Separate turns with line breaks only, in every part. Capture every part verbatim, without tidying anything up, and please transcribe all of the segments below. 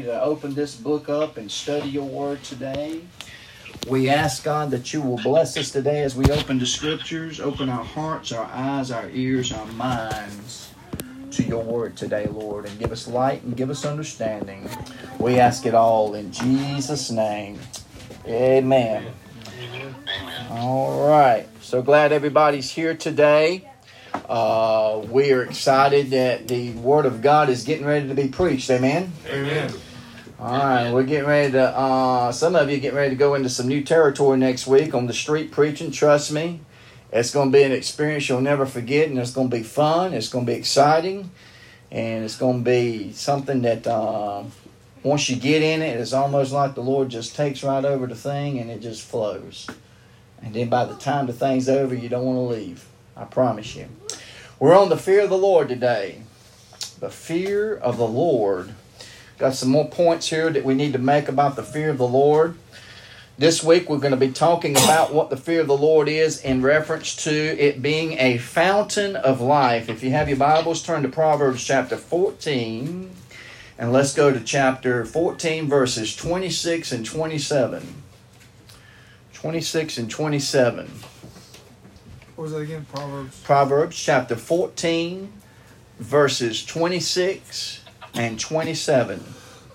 to open this book up and study your word today. We ask, God, that you will bless us today as we open the scriptures, open our hearts, our eyes, our ears, our minds to your word today, Lord, and give us light and give us understanding. We ask it all in Jesus' name. Amen. Amen. All right. So glad everybody's here today. Uh, we are excited that the Word of God is getting ready to be preached. Amen?
Amen.
All right. We're getting ready to, uh, some of you getting ready to go into some new territory next week on the street preaching. Trust me. It's going to be an experience you'll never forget, and it's going to be fun. It's going to be exciting, and it's going to be something that uh, once you get in it, it's almost like the Lord just takes right over the thing, and it just flows. And then by the time the thing's over, you don't want to leave. I promise you. We're on the fear of the Lord today. The fear of the Lord. Got some more points here that we need to make about the fear of the Lord. This week we're going to be talking about what the fear of the Lord is in reference to it being a fountain of life. If you have your Bibles, turn to Proverbs chapter fourteen. And let's go to chapter fourteen, verses twenty-six and twenty-seven. twenty-six and twenty-seven.
What was that again? Proverbs?
Proverbs chapter fourteen, verses twenty-six and twenty-seven.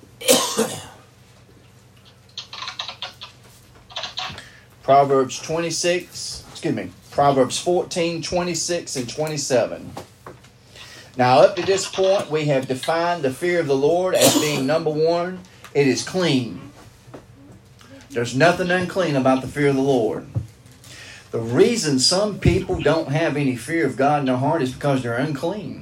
Proverbs twenty-six, excuse me, Proverbs fourteen, twenty-six and twenty-seven. Now, up to this point, we have defined the fear of the Lord as being, number one, it is clean. There's nothing unclean about the fear of the Lord. The reason some people don't have any fear of God in their heart is because they're unclean.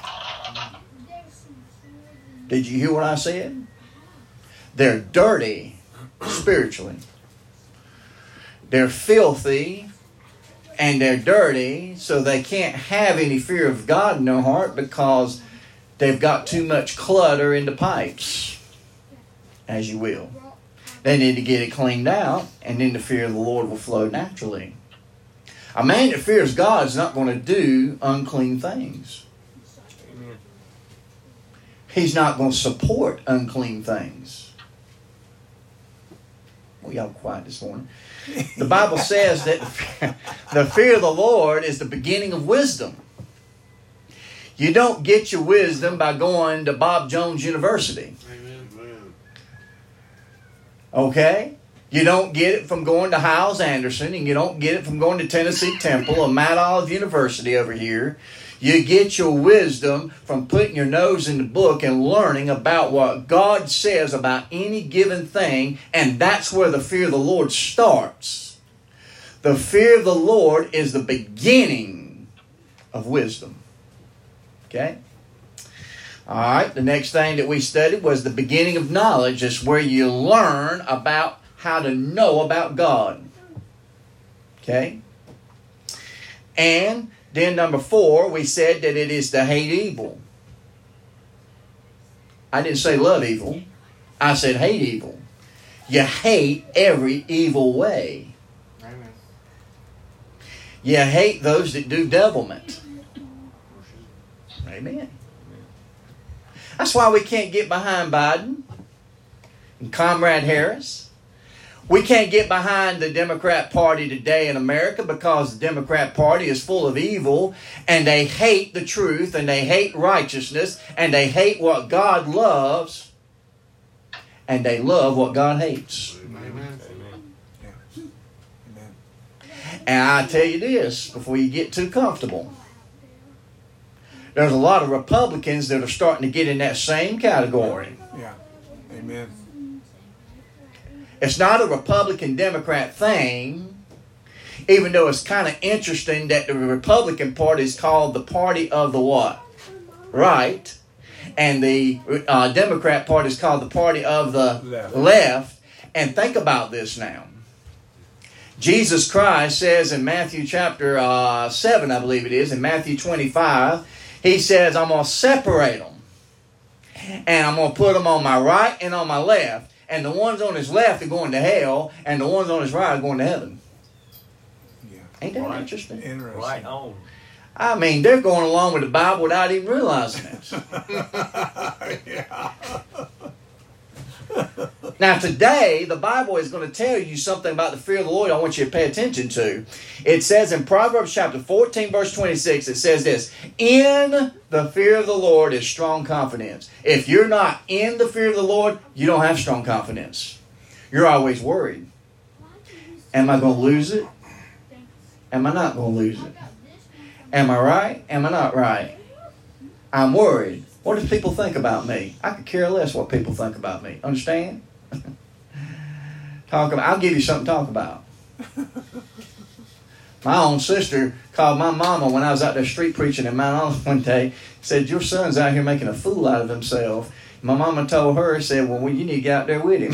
Did you hear what I said? They're dirty spiritually. They're filthy and they're dirty, so they can't have any fear of God in their heart because they've got too much clutter in the pipes, as you will. They need to get it cleaned out, and then the fear of the Lord will flow naturally. A man that fears God is not going to do unclean things.
Amen.
He's not going to support unclean things. Well, y'all quiet this morning. The Bible says that the fear of the Lord is the beginning of wisdom. You don't get your wisdom by going to Bob Jones University.
Amen.
Okay? You don't get it from going to Hyles Anderson, and you don't get it from going to Tennessee Temple or Mount Olive University over here. You get your wisdom from putting your nose in the book and learning about what God says about any given thing, and that's where the fear of the Lord starts. The fear of the Lord is the beginning of wisdom. Okay? All right, the next thing that we studied was the beginning of knowledge. It's where you learn about how to know about God. Okay? And then number four, we said that it is to hate evil. I didn't say love evil. I said hate evil. You hate every evil way.
Amen.
You hate those that do devilment. Amen. That's why we can't get behind Biden and Comrade Harris. We can't get behind the Democrat Party today in America because the Democrat Party is full of evil, and they hate the truth, and they hate righteousness, and they hate what God loves, and they love what God hates.
Amen.
Amen.
And I tell you this, before you get too comfortable, there's a lot of Republicans that are starting to get in that same category.
Yeah. Amen.
It's not a Republican-Democrat thing, even though it's kind of interesting that the Republican Party is called the party of the what? Right. And the uh, Democrat Party is called the party of the
Left.
left. And think about this now. Jesus Christ says in Matthew chapter uh, seven, I believe it is, in Matthew twenty-five, he says, I'm going to separate them. And I'm going to put them on my right and on my left. And the ones on his left are going to hell, and the ones on his right are going to heaven.
Yeah.
Ain't that
Right.
interesting?
Interesting.
Right on.
I mean, they're going along with the Bible without even realizing it.
Yeah.
Now today, the Bible is going to tell you something about the fear of the Lord I want you to pay attention to. It says in Proverbs chapter fourteen, verse twenty-six, it says this, in the fear of the Lord is strong confidence. If you're not in the fear of the Lord, you don't have strong confidence. You're always worried. Am I going to lose it? Am I not going to lose it? Am I right? Am I not right? I'm worried. What do people think about me? I could care less what people think about me. Understand? Talk about. I'll give you something to talk about. My own sister called my mama when I was out there street preaching in Mount Olive one day. Said, your son's out here making a fool out of himself. My mama told her, said, well, you need to get out there with him.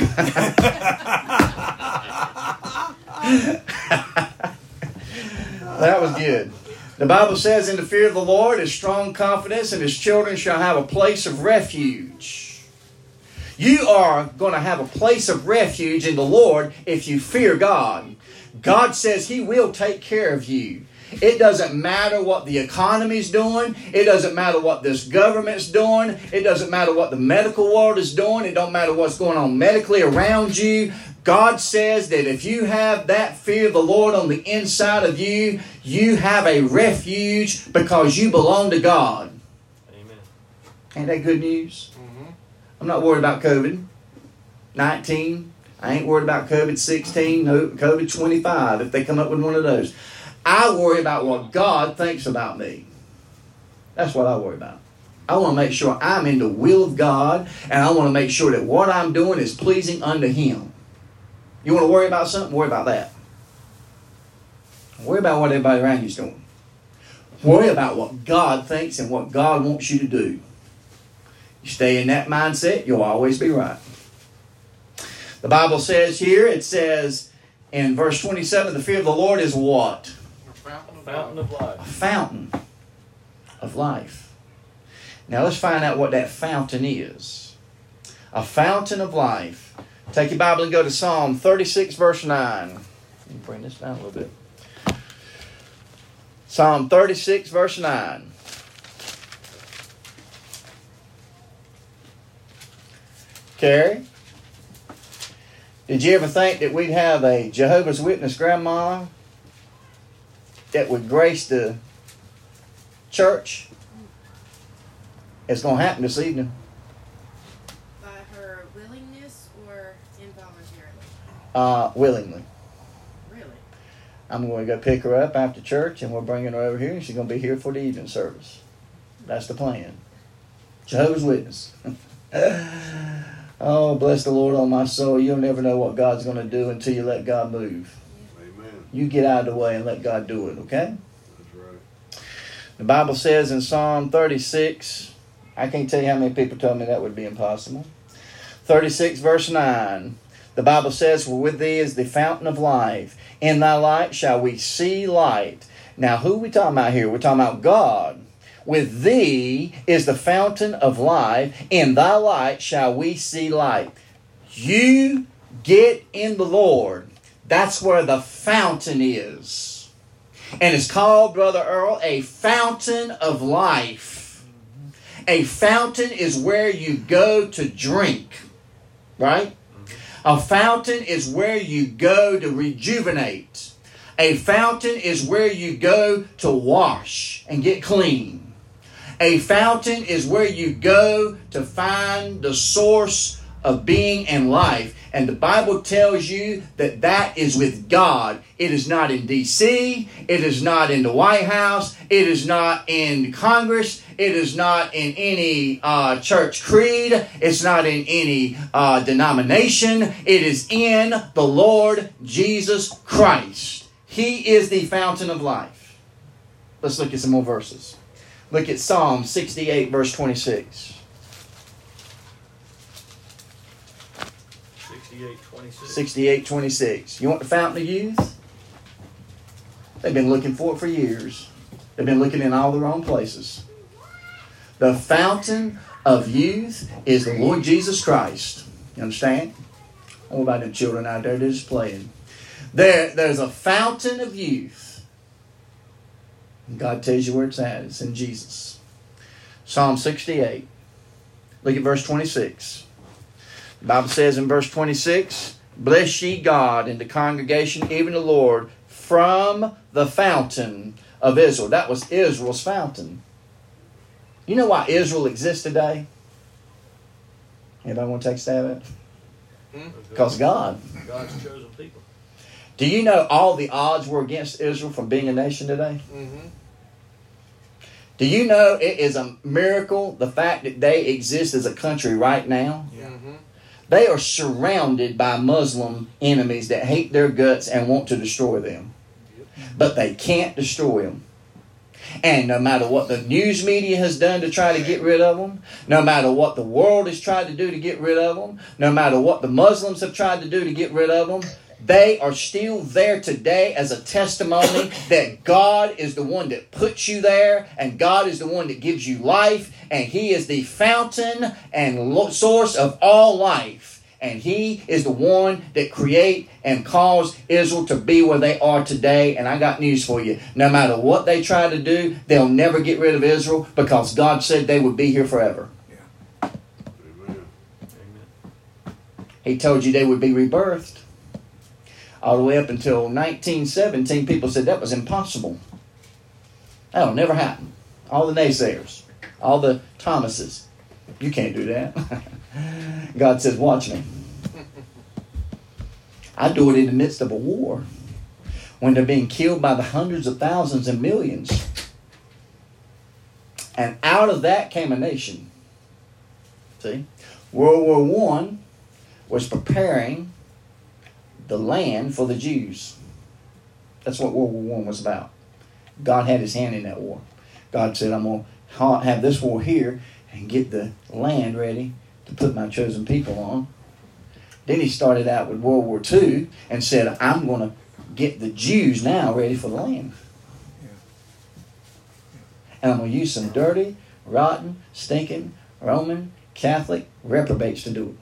That was good. The Bible says, in the fear of the Lord is strong confidence, and his children shall have a place of refuge. You are going to have a place of refuge in the Lord if you fear God. God says he will take care of you. It doesn't matter what the economy's doing. It doesn't matter what this government's doing. It doesn't matter what the medical world is doing. It don't matter what's going on medically around you. God says that if you have that fear of the Lord on the inside of you, you have a refuge because you belong to God.
Amen.
Ain't that good news? I'm not worried about COVID nineteen. I ain't worried about COVID sixteen, no, COVID twenty-five, if they come up with one of those. I worry about what God thinks about me. That's what I worry about. I want to make sure I'm in the will of God, and I want to make sure that what I'm doing is pleasing unto him. You want to worry about something? Worry about that. Worry about what everybody around you is doing. Worry about what God thinks and what God wants you to do. You stay in that mindset, you'll always be right. The Bible says here, it says in verse twenty-seven, the fear of the Lord is what?
A fountain of,
Fountain of life.
A fountain of life. Now let's find out what that fountain is. A fountain of life. Take your Bible and go to Psalm thirty-six, verse nine. Let me bring this down a little bit. Psalm thirty-six, verse nine. Carrie, did you ever think that we'd have a Jehovah's Witness grandma that would grace the church? It's going to happen this evening.
By her willingness or involuntarily?
Uh, willingly.
Really?
I'm going to go pick her up after church, and we're bringing her over here, and she's going to be here for the evening service. That's the plan. Jehovah's Witness. Oh, bless the Lord on my soul. You'll never know what God's going to do until you let God move.
Amen.
You get out of the way and let God do it, okay?
That's right.
The Bible says in Psalm thirty-six, I can't tell you how many people told me that would be impossible. thirty-six verse nine, the Bible says, for with thee is the fountain of life. In thy light shall we see light. Now, who are we talking about here? We're talking about God. With thee is the fountain of life. In thy light shall we see light. You get in the Lord. That's where the fountain is. And it's called, Brother Earl, a fountain of life. A fountain is where you go to drink. Right? A fountain is where you go to rejuvenate. A fountain is where you go to wash and get clean. A fountain is where you go to find the source of being and life. And the Bible tells you that that is with God. It is not in D C. It is not in the White House. It is not in Congress. It is not in any uh, church creed. It's not in any uh, denomination. It is in the Lord Jesus Christ. He is the fountain of life. Let's look at some more verses. Look at Psalm sixty-eight, verse twenty-six.
sixty-eight twenty-six.
sixty-eight twenty-six. You want the fountain of youth? They've been looking for it for years. They've been looking in all the wrong places. The fountain of youth is the Lord Jesus Christ. You understand? What about them children out there that is playing? There, there's a fountain of youth. God tells you where it's at. It's in Jesus. Psalm sixty-eight. Look at verse twenty-six. The Bible says in verse twenty-six, bless ye God in the congregation, even the Lord, from the fountain of Israel. That was Israel's fountain. You know why Israel exists today? Anybody want to take a stab at it?
Hmm?
Because God.
God's chosen people.
Do you know all the odds were against Israel from being a nation today?
Mm-hmm.
Do you know it is a miracle, the fact that they exist as a country right now?
Yeah. Mm-hmm.
They are surrounded by Muslim enemies that hate their guts and want to destroy them. But they can't destroy them. And no matter what the news media has done to try to get rid of them, no matter what the world has tried to do to get rid of them, no matter what the Muslims have tried to do to get rid of them, they are still there today as a testimony that God is the one that puts you there, and God is the one that gives you life, and He is the fountain and source of all life. And He is the one that create and caused Israel to be where they are today. And I got news for you. No matter what they try to do, they'll never get rid of Israel, because God said they would be here forever.
Yeah. Amen.
Amen.
He told you they would be rebirthed. All the way up until nineteen seventeen, people said that was impossible. That'll never happen. All the naysayers, all the Thomases. You can't do that. God says, watch me. I do it in the midst of a war, when they're being killed by the hundreds of thousands and millions. And out of that came a nation. See? World War One was preparing the land for the Jews. That's what World War One was about. God had His hand in that war. God said, I'm going to have this war here and get the land ready to put my chosen people on. Then He started out with World War Two and said, I'm going to get the Jews now ready for the land. And I'm going to use some dirty, rotten, stinking, Roman, Catholic reprobates to do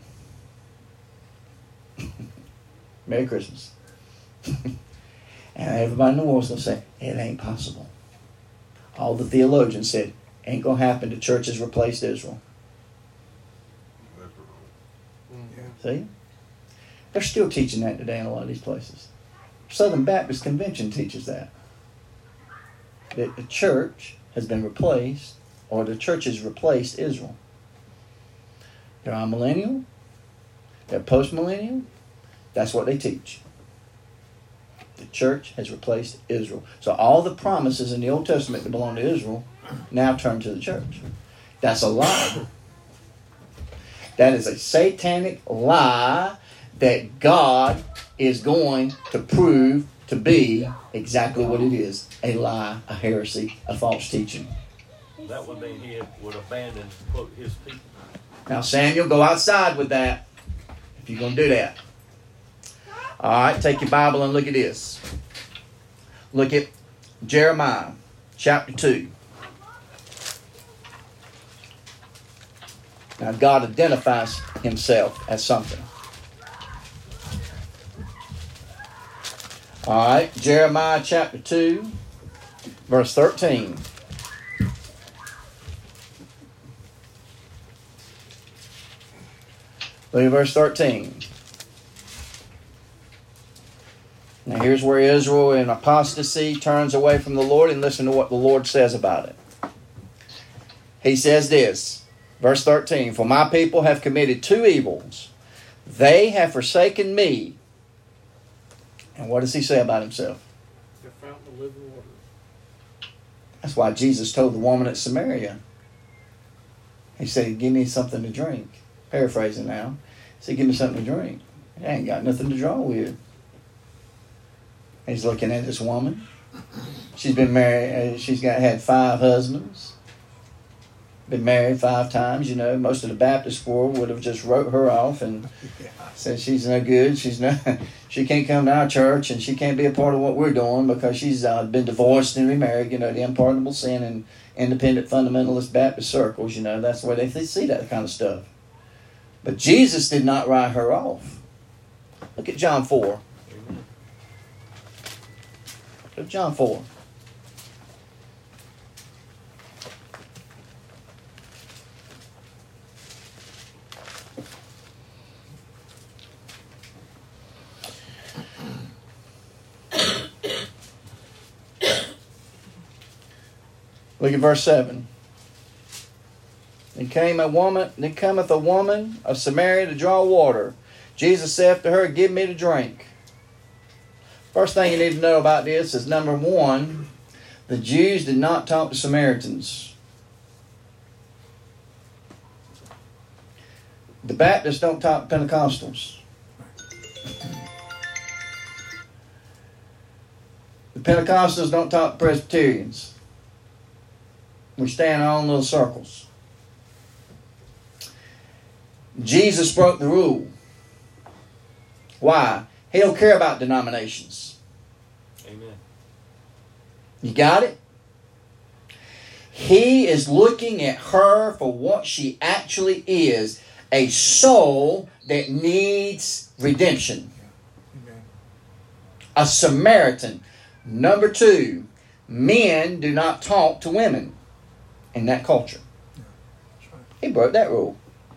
it. Merry Christmas. And everybody in the world is going to say, it ain't possible. All the theologians said, ain't going to happen. The church has replaced Israel.
That's wrong.
Mm-hmm.
See? They're still teaching that today in a lot of these places. Southern Baptist Convention teaches that. That the church has been replaced, or the church has replaced Israel. They're amillennial. They're post-millennial. That's what they teach. The church has replaced Israel. So all the promises in the Old Testament that belong to Israel now turn to the church. That's a lie. That is a satanic lie that God is going to prove to be exactly what it is. A lie, a heresy, a false teaching.
That would mean He would abandon, quote, His people.
Now, Samuel, go outside with that if you're going to do that. All right, take your Bible and look at this. Look at Jeremiah chapter two. Now, God identifies Himself as something. All right, Jeremiah chapter two, verse thirteen. Look at verse thirteen. Now here's where Israel in apostasy turns away from the Lord, and listen to what the Lord says about it. He says this, verse thirteen, for my people have committed two evils. They have forsaken me. And what does He say about Himself?
The fountain of living water.
That's why Jesus told the woman at Samaria. He said, give me something to drink. Paraphrasing now. He said, give me something to drink. I ain't got nothing to draw with. He's looking at this woman. She's been married. Uh, she's got had five husbands. Been married five times. You know, most of the Baptist world would have just wrote her off and said she's no good. She's no. She can't come to our church, and she can't be a part of what we're doing because she's uh, been divorced and remarried. You know, the unpardonable sin in independent fundamentalist Baptist circles. You know, that's where they see that kind of stuff. But Jesus did not write her off. Look at John four. Look at John four. Look at verse seven. Then came a woman, then cometh a woman of Samaria to draw water. Jesus saith to her, Give me to drink. First thing you need to know about this is, number one, the Jews did not talk to Samaritans. The Baptists don't talk to Pentecostals. The Pentecostals don't talk to Presbyterians. We stay in our own little circles. Jesus broke the rule. Why? He don't care about denominations.
Amen.
You got it? He is looking at her for what she actually is. A soul that needs redemption. A Samaritan. Number two, men do not talk to women in that culture. He broke that rule.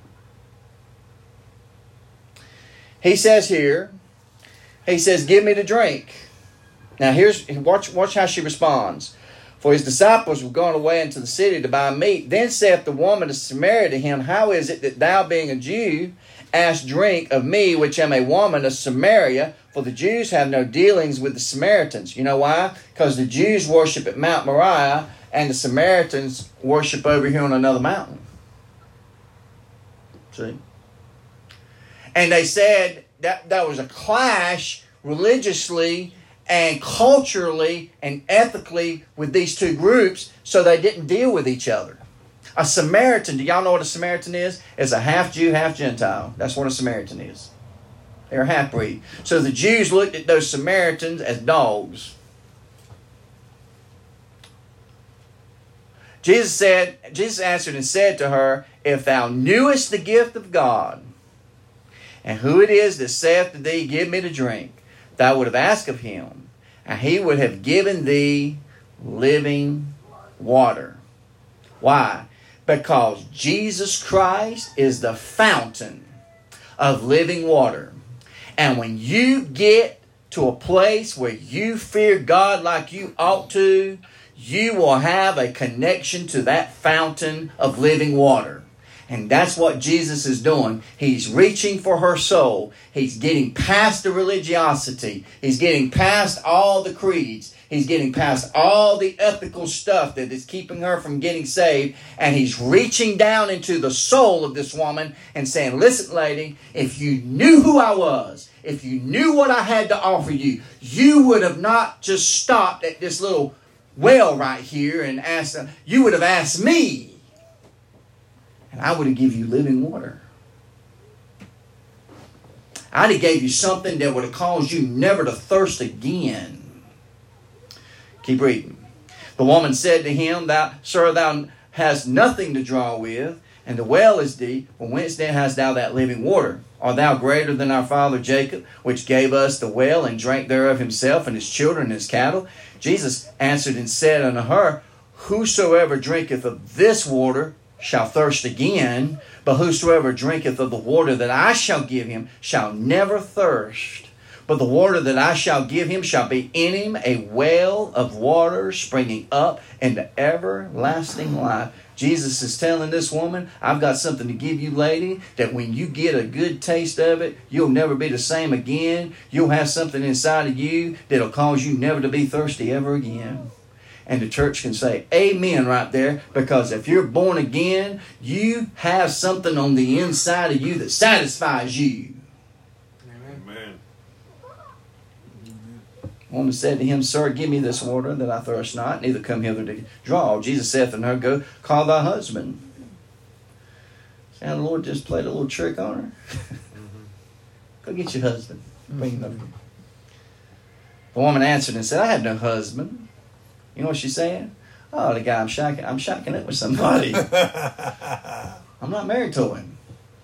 He says here, he says, Give me to drink. Now here's, watch, watch how she responds. For his disciples were gone away into the city to buy meat. Then saith the woman of Samaria to him, How is it that thou, being a Jew, ask drink of me, which am a woman of Samaria? For the Jews have no dealings with the Samaritans. You know why? Because the Jews worship at Mount Moriah, and the Samaritans worship over here on another mountain. See? And they said that that was a clash religiously and culturally and ethically with these two groups, so they didn't deal with each other. A Samaritan, do y'all know what a Samaritan is? Is a half Jew, half Gentile. That's what a Samaritan is. They're a half-breed. So the Jews looked at those Samaritans as dogs. Jesus said, Jesus answered and said to her, If thou knewest the gift of God, and who it is that saith to thee, Give me to drink, thou would have asked of him, and he would have given thee living water. Why? Because Jesus Christ is the fountain of living water. And when you get to a place where you fear God like you ought to, you will have a connection to that fountain of living water. And that's what Jesus is doing. He's reaching for her soul. He's getting past the religiosity. He's getting past all the creeds. He's getting past all the ethical stuff that is keeping her from getting saved. And he's reaching down into the soul of this woman and saying, Listen, lady, if you knew who I was, if you knew what I had to offer you, you would have not just stopped at this little well right here and asked, you would have asked me. And I would have given you living water. I'd have gave you something that would have caused you never to thirst again. Keep reading. The woman said to him, Thou, Sir, thou hast nothing to draw with, and the well is deep. From whence then hast thou that living water? Art thou greater than our father Jacob, which gave us the well, and drank thereof himself, and his children, and his cattle? Jesus answered and said unto her, Whosoever drinketh of this water shall thirst again, but whosoever drinketh of the water that I shall give him shall never thirst. But the water that I shall give him shall be in him a well of water springing up into everlasting life. Jesus is telling this woman, I've got something to give you, lady, that when you get a good taste of it, you'll never be the same again. You'll have something inside of you that'll cause you never to be thirsty ever again. And the church can say amen right there, because if you're born again, you have something on the inside of you that satisfies you.
Amen.
The woman said to him, Sir, give me this water that I thirst not, neither come hither to draw. Jesus saith unto her, Go, call thy husband. See how the Lord just played a little trick on her? Go get your husband. Bring him over here. The woman answered and said, I have no husband. You know what she's saying? Oh, the guy I'm shacking, I'm shacking up with somebody. I'm not married to him.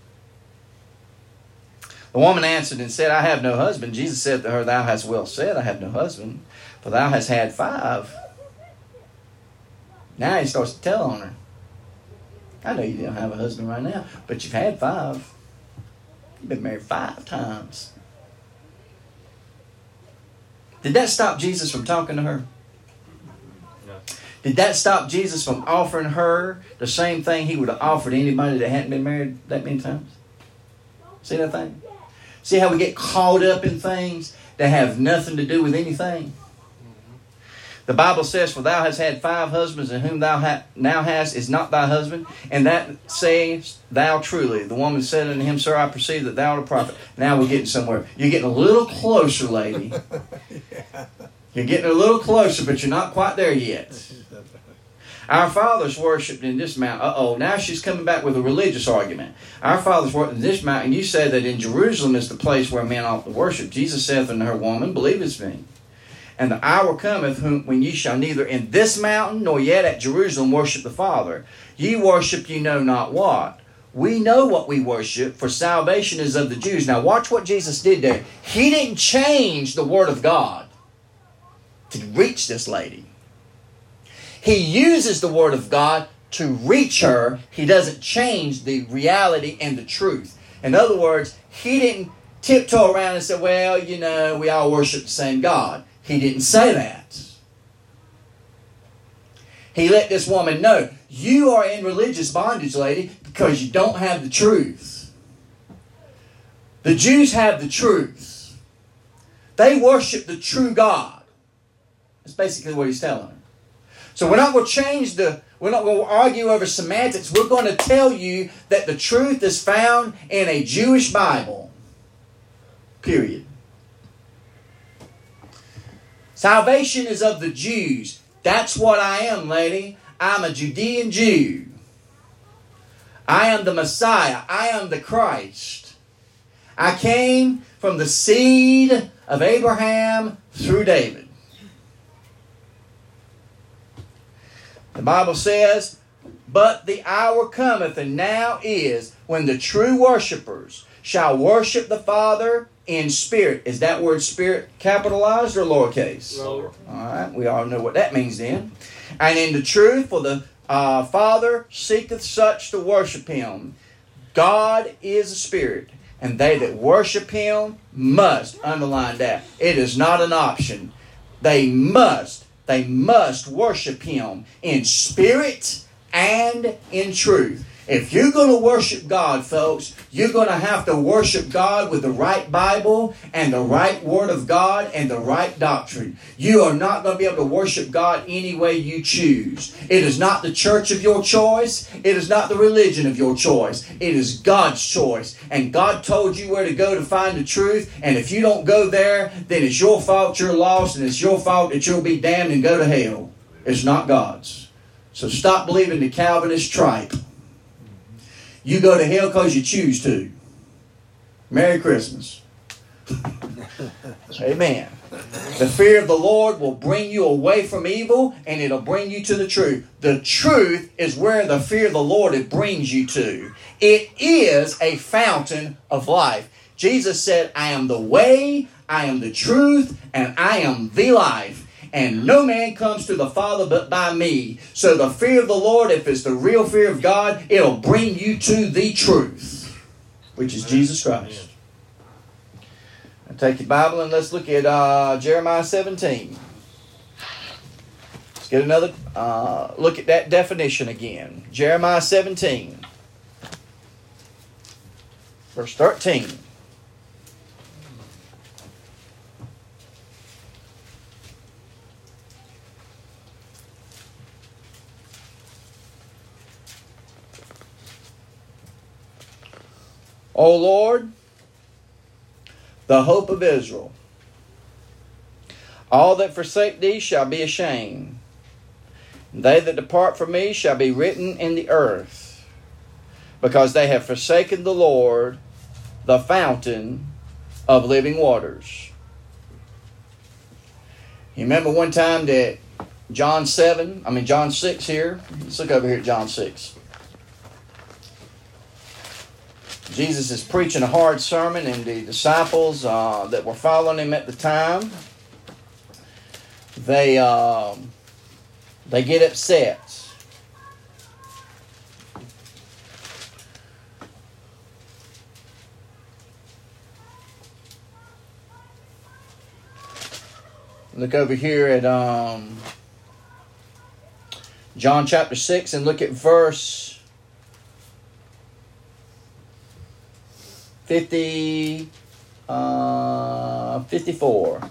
The woman answered and said, I have no husband. Jesus said to her, Thou hast well said, I have no husband, for thou hast had five. Now he starts to tell on her. I know you don't have a husband right now, but you've had five. You've been married five times. Did that stop Jesus from talking to her? Did that stop Jesus from offering her the same thing he would have offered anybody that hadn't been married that many times? See that thing? See how we get caught up in things that have nothing to do with anything? The Bible says, for thou hast had five husbands, and whom thou ha- now hast is not thy husband. And that sayest thou truly. The woman said unto him, Sir, I perceive that thou art a prophet. Now we're getting somewhere. You're getting a little closer, lady. Yeah. You're getting a little closer, but you're not quite there yet. Our fathers worshipped in this mountain. Uh-oh, now she's coming back with a religious argument. Our fathers worshipped in this mountain. You say that in Jerusalem is the place where men ought to worship. Jesus saith unto her, Woman, believest me. And the hour cometh when ye shall neither in this mountain nor yet at Jerusalem worship the Father. Ye worship ye know not what. We know what we worship, for salvation is of the Jews. Now watch what Jesus did there. He didn't change the Word of God to reach this lady. He uses the Word of God to reach her. He doesn't change the reality and the truth. In other words, he didn't tiptoe around and say, well, you know, we all worship the same God. He didn't say that. He let this woman know, you are in religious bondage, lady, because you don't have the truth. The Jews have the truth. They worship the true God. That's basically what he's telling her. So we're not going to change the, we're not going to argue over semantics. We're going to tell you that the truth is found in a Jewish Bible. Period. Salvation is of the Jews. That's what I am, lady. I'm a Judean Jew. I am the Messiah. I am the Christ. I came from the seed of Abraham through David. The Bible says, but the hour cometh, and now is, when the true worshipers shall worship the Father in spirit. Is that word spirit capitalized or lowercase?
Lower.
All right, we all know what that means then. And in the truth, for the uh, Father seeketh such to worship Him. God is a spirit, and they that worship Him must, underline that, it is not an option. They must, they must worship Him in spirit and in truth. If you're going to worship God, folks, you're going to have to worship God with the right Bible and the right Word of God and the right doctrine. You are not going to be able to worship God any way you choose. It is not the church of your choice. It is not the religion of your choice. It is God's choice. And God told you where to go to find the truth. And if you don't go there, then it's your fault you're lost, and it's your fault that you'll be damned and go to hell. It's not God's. So stop believing the Calvinist tripe. You go to hell because you choose to. Merry Christmas. Amen. The fear of the Lord will bring you away from evil, and it'll bring you to the truth. The truth is where the fear of the Lord it brings you to. It is a fountain of life. Jesus said, I am the way, I am the truth, and I am the life. And no man comes to the Father but by me. So the fear of the Lord, if it's the real fear of God, it'll bring you to the truth, which is Jesus Christ. Now take your Bible and let's look at uh, Jeremiah seventeen. Let's get another uh, look at that definition again. Jeremiah seventeen, verse thirteen. O Lord, the hope of Israel, all that forsake thee shall be ashamed. They that depart from me shall be written in the earth, because they have forsaken the Lord, the fountain of living waters. You remember one time that John seven, I mean John six here. Let's look over here at John six. Jesus is preaching a hard sermon, and the disciples uh, that were following him at the time, they uh, they get upset. Look over here at um, John chapter six, and look at verse fifty, uh, fifty-four.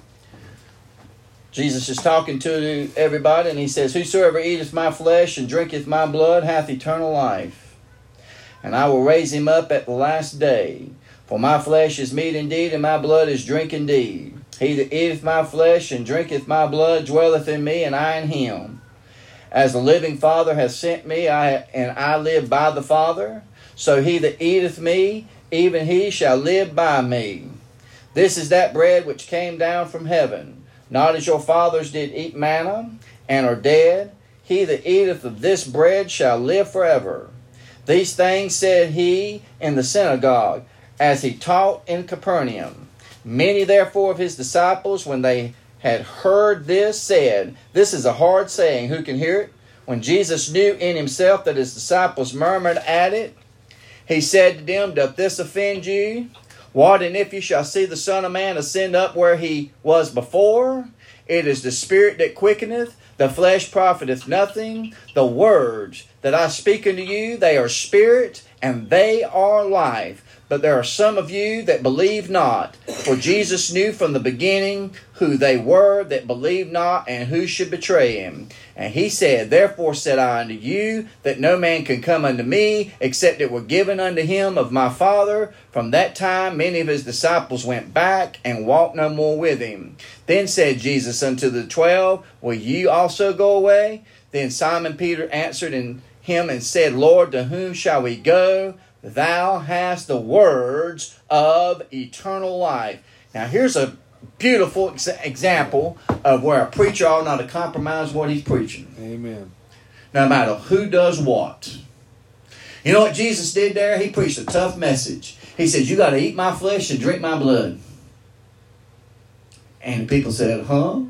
Jesus is talking to everybody, and he says, "Whosoever eateth my flesh and drinketh my blood hath eternal life. And I will raise him up at the last day. For my flesh is meat indeed, and my blood is drink indeed. He that eateth my flesh and drinketh my blood dwelleth in me, and I in him. As the living Father hath sent me, I and I live by the Father, so he that eateth me, even he shall live by me. This is that bread which came down from heaven, not as your fathers did eat manna, and are dead. He that eateth of this bread shall live forever. These things said he in the synagogue, as he taught in Capernaum. Many therefore of his disciples, when they had heard this, said, This is a hard saying, who can hear it? When Jesus knew in himself that his disciples murmured at it, he said to them, Doth this offend you? What, and if you shall see the Son of Man ascend up where he was before? It is the Spirit that quickeneth, the flesh profiteth nothing. The words that I speak unto you, they are spirit, and they are life. But there are some of you that believe not. For Jesus knew from the beginning who they were that believed not, and who should betray him. And he said, Therefore said I unto you, that no man can come unto me, except it were given unto him of my Father. From that time many of his disciples went back, and walked no more with him. Then said Jesus unto the twelve, Will you also go away? Then Simon Peter answered him and said, Lord, to whom shall we go? Thou hast the words of eternal life. Now here's a beautiful ex- example of where a preacher ought not to compromise what he's preaching.
Amen.
No matter who does what. You know what Jesus did there? He preached a tough message. He said, you got to eat my flesh and drink my blood. And the people said, huh?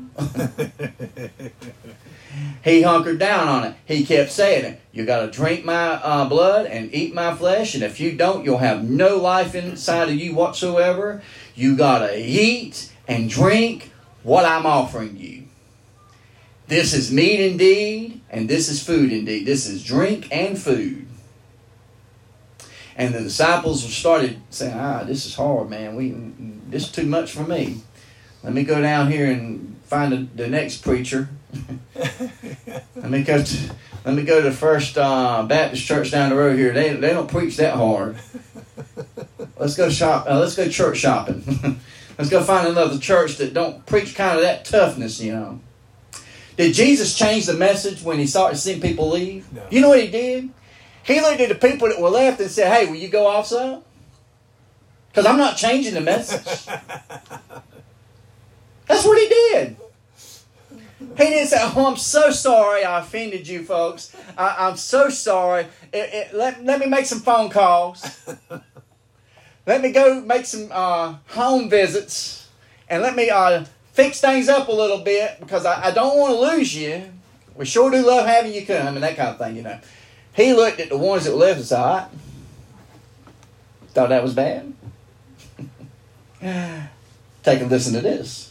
He hunkered down on it. He kept saying it. You got to drink my uh, blood and eat my flesh. And if you don't, you'll have no life inside of you whatsoever. You got to eat and drink what I'm offering you. This is meat indeed, and this is food indeed. This is drink and food. And the disciples started saying, ah, this is hard, man. We This is too much for me. Let me go down here and find the, the next preacher. let me go to let me go to First uh, Baptist Church down the road here. They they don't preach that hard. Let's go shop. Uh, let's go church shopping. Let's go find another church that don't preach kind of that toughness. You know. Did Jesus change the message when he started seeing people leave?
No.
You know what he did? He looked at the people that were left and said, "Hey, will you go also?" Because I'm not changing the message. That's what he did. He didn't say, oh, I'm so sorry I offended you folks. I, I'm so sorry. It, it, let, let me make some phone calls. Let me go make some uh, home visits. And let me uh, fix things up a little bit because I, I don't want to lose you. We sure do love having you come and that kind of thing, you know. He looked at the ones that were left and said, all right. Thought that was bad. Take a listen to this.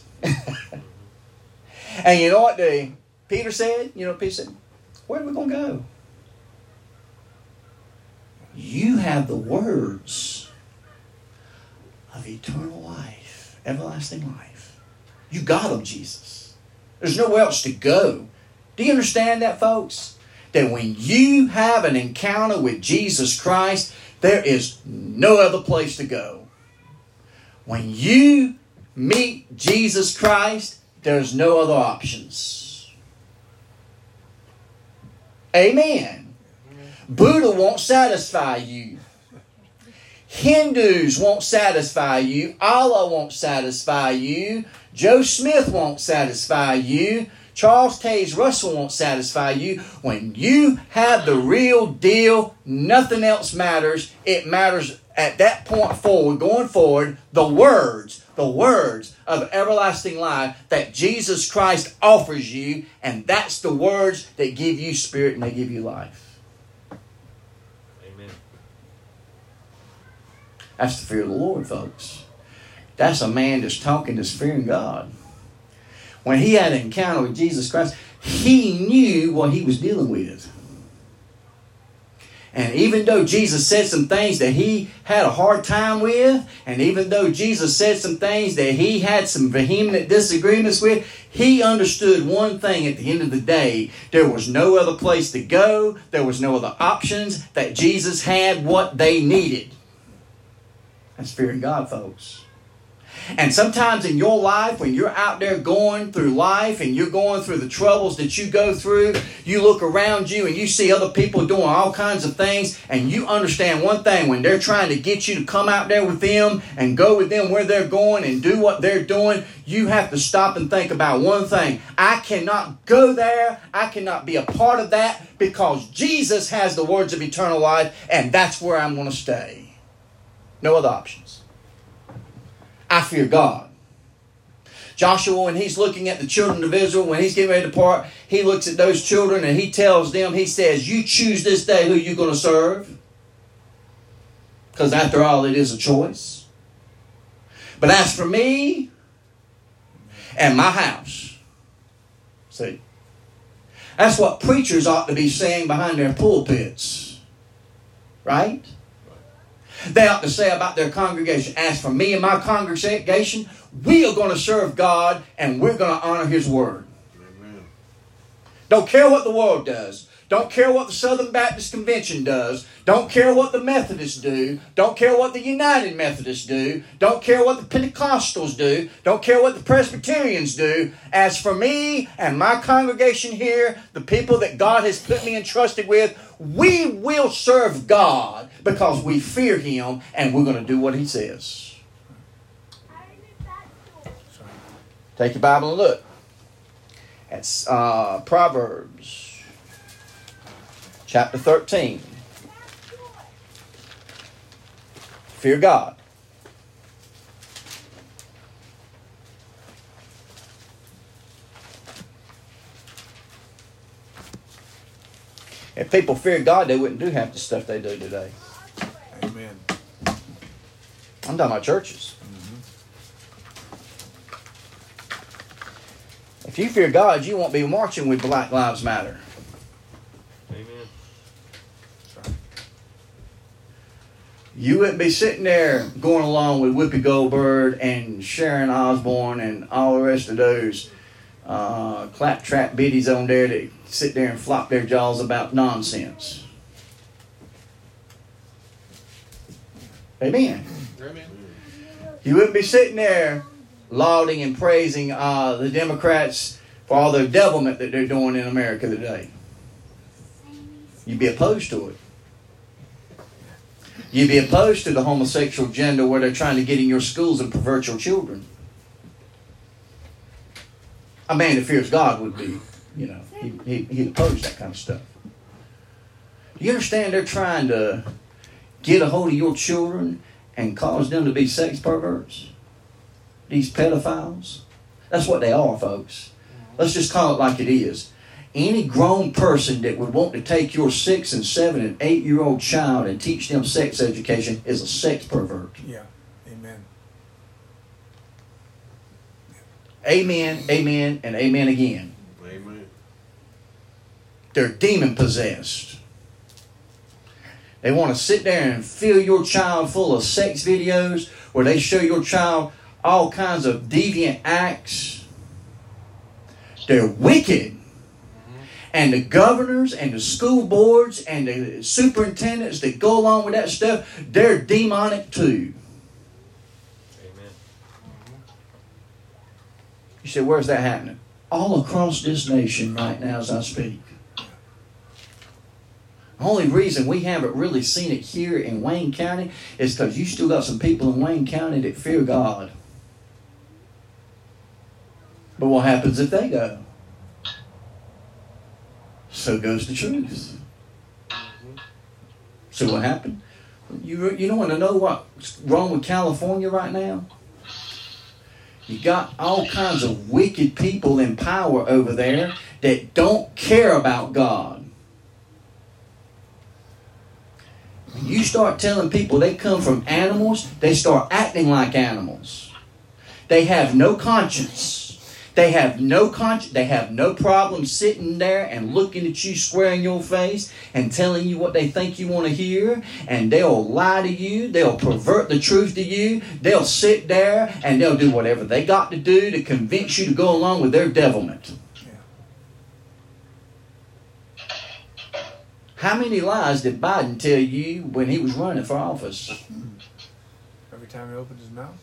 And you know what the Peter said? You know what Peter said? Where are we going to go? You have the words of eternal life, everlasting life. You got them, Jesus. There's nowhere else to go. Do you understand that, folks? That when you have an encounter with Jesus Christ, there is no other place to go. When you meet Jesus Christ, there's no other options. Amen. Buddha won't satisfy you. Hindus won't satisfy you. Allah won't satisfy you. Joe Smith won't satisfy you. Charles Taze Russell won't satisfy you. When you have the real deal, nothing else matters. It matters at that point forward, going forward, the words, the words of everlasting life that Jesus Christ offers you, and that's the words that give you spirit and they give you life.
Amen.
That's the fear of the Lord, folks. That's a man that's talking, that's fearing God. When he had an encounter with Jesus Christ, he knew what he was dealing with. And even though Jesus said some things that he had a hard time with, and even though Jesus said some things that he had some vehement disagreements with, he understood one thing at the end of the day. There was no other place to go. There was no other options. That Jesus had what they needed. That's fearing God, folks. And sometimes in your life, when you're out there going through life and you're going through the troubles that you go through, you look around you and you see other people doing all kinds of things, and you understand one thing: when they're trying to get you to come out there with them and go with them where they're going and do what they're doing, you have to stop and think about one thing. I cannot go there. I cannot be a part of that, because Jesus has the words of eternal life, and that's where I'm going to stay. No other options. I fear God. Joshua, when he's looking at the children of Israel, when he's getting ready to depart, he looks at those children and he tells them, he says, you choose this day who you're going to serve. Because after all, it is a choice. But as for me and my house, see, that's what preachers ought to be saying behind their pulpits. Right? They ought to say about their congregation, as for me and my congregation, we are going to serve God and we're going to honor His word. Amen. Don't care what the world does. Don't care what the Southern Baptist Convention does. Don't care what the Methodists do. Don't care what the United Methodists do. Don't care what the Pentecostals do. Don't care what the Presbyterians do. As for me and my congregation here, the people that God has put me entrusted with, we will serve God because we fear Him and we're going to do what He says. Take your Bible and look. That's uh, Proverbs chapter thirteen. Fear God. If people feared God, they wouldn't do half the stuff they do today.
Amen.
I'm talking about churches. Mm-hmm. If you fear God, you won't be marching with Black Lives Matter.
Amen.
You wouldn't be sitting there going along with Whoopi Goldberg and Sharon Osbourne and all the rest of those uh, claptrap biddies on there that sit there and flop their jaws about nonsense. Amen.
Amen.
You wouldn't be sitting there lauding and praising uh, the Democrats for all the devilment that they're doing in America today. You'd be opposed to it. You'd be opposed to the homosexual agenda where they're trying to get in your schools and pervert your children. A man that fears God would be, you know, he, he, he'd oppose that kind of stuff. You understand they're trying to get a hold of your children and cause them to be sex perverts? These pedophiles? That's what they are, folks. Let's just call it like it is. Any grown person that would want to take your six and seven and eight year old child and teach them sex education is a sex pervert.
Yeah. Amen.
Amen, amen, and amen again.
Amen.
They're demon possessed. They want to sit there and fill your child full of sex videos where they show your child all kinds of deviant acts. They're wicked. And the governors and the school boards and the superintendents that go along with that stuff, they're demonic too.
Amen.
You say, where's that happening? All across this nation right now as I speak. The only reason we haven't really seen it here in Wayne County is because you still got some people in Wayne County that fear God. But what happens if they go? So goes the truth. So what happened? You, you don't want to know what's wrong with California right now? You got all kinds of wicked people in power over there that don't care about God. When you start telling people they come from animals, they start acting like animals. They have no conscience. They have no conscience. They have no problem sitting there and looking at you square in your face and telling you what they think you want to hear. And they'll lie to you. They'll pervert the truth to you. They'll sit there and they'll do whatever they got to do to convince you to go along with their devilment. How many lies did Biden tell you when he was running for office?
Every time he opened his mouth.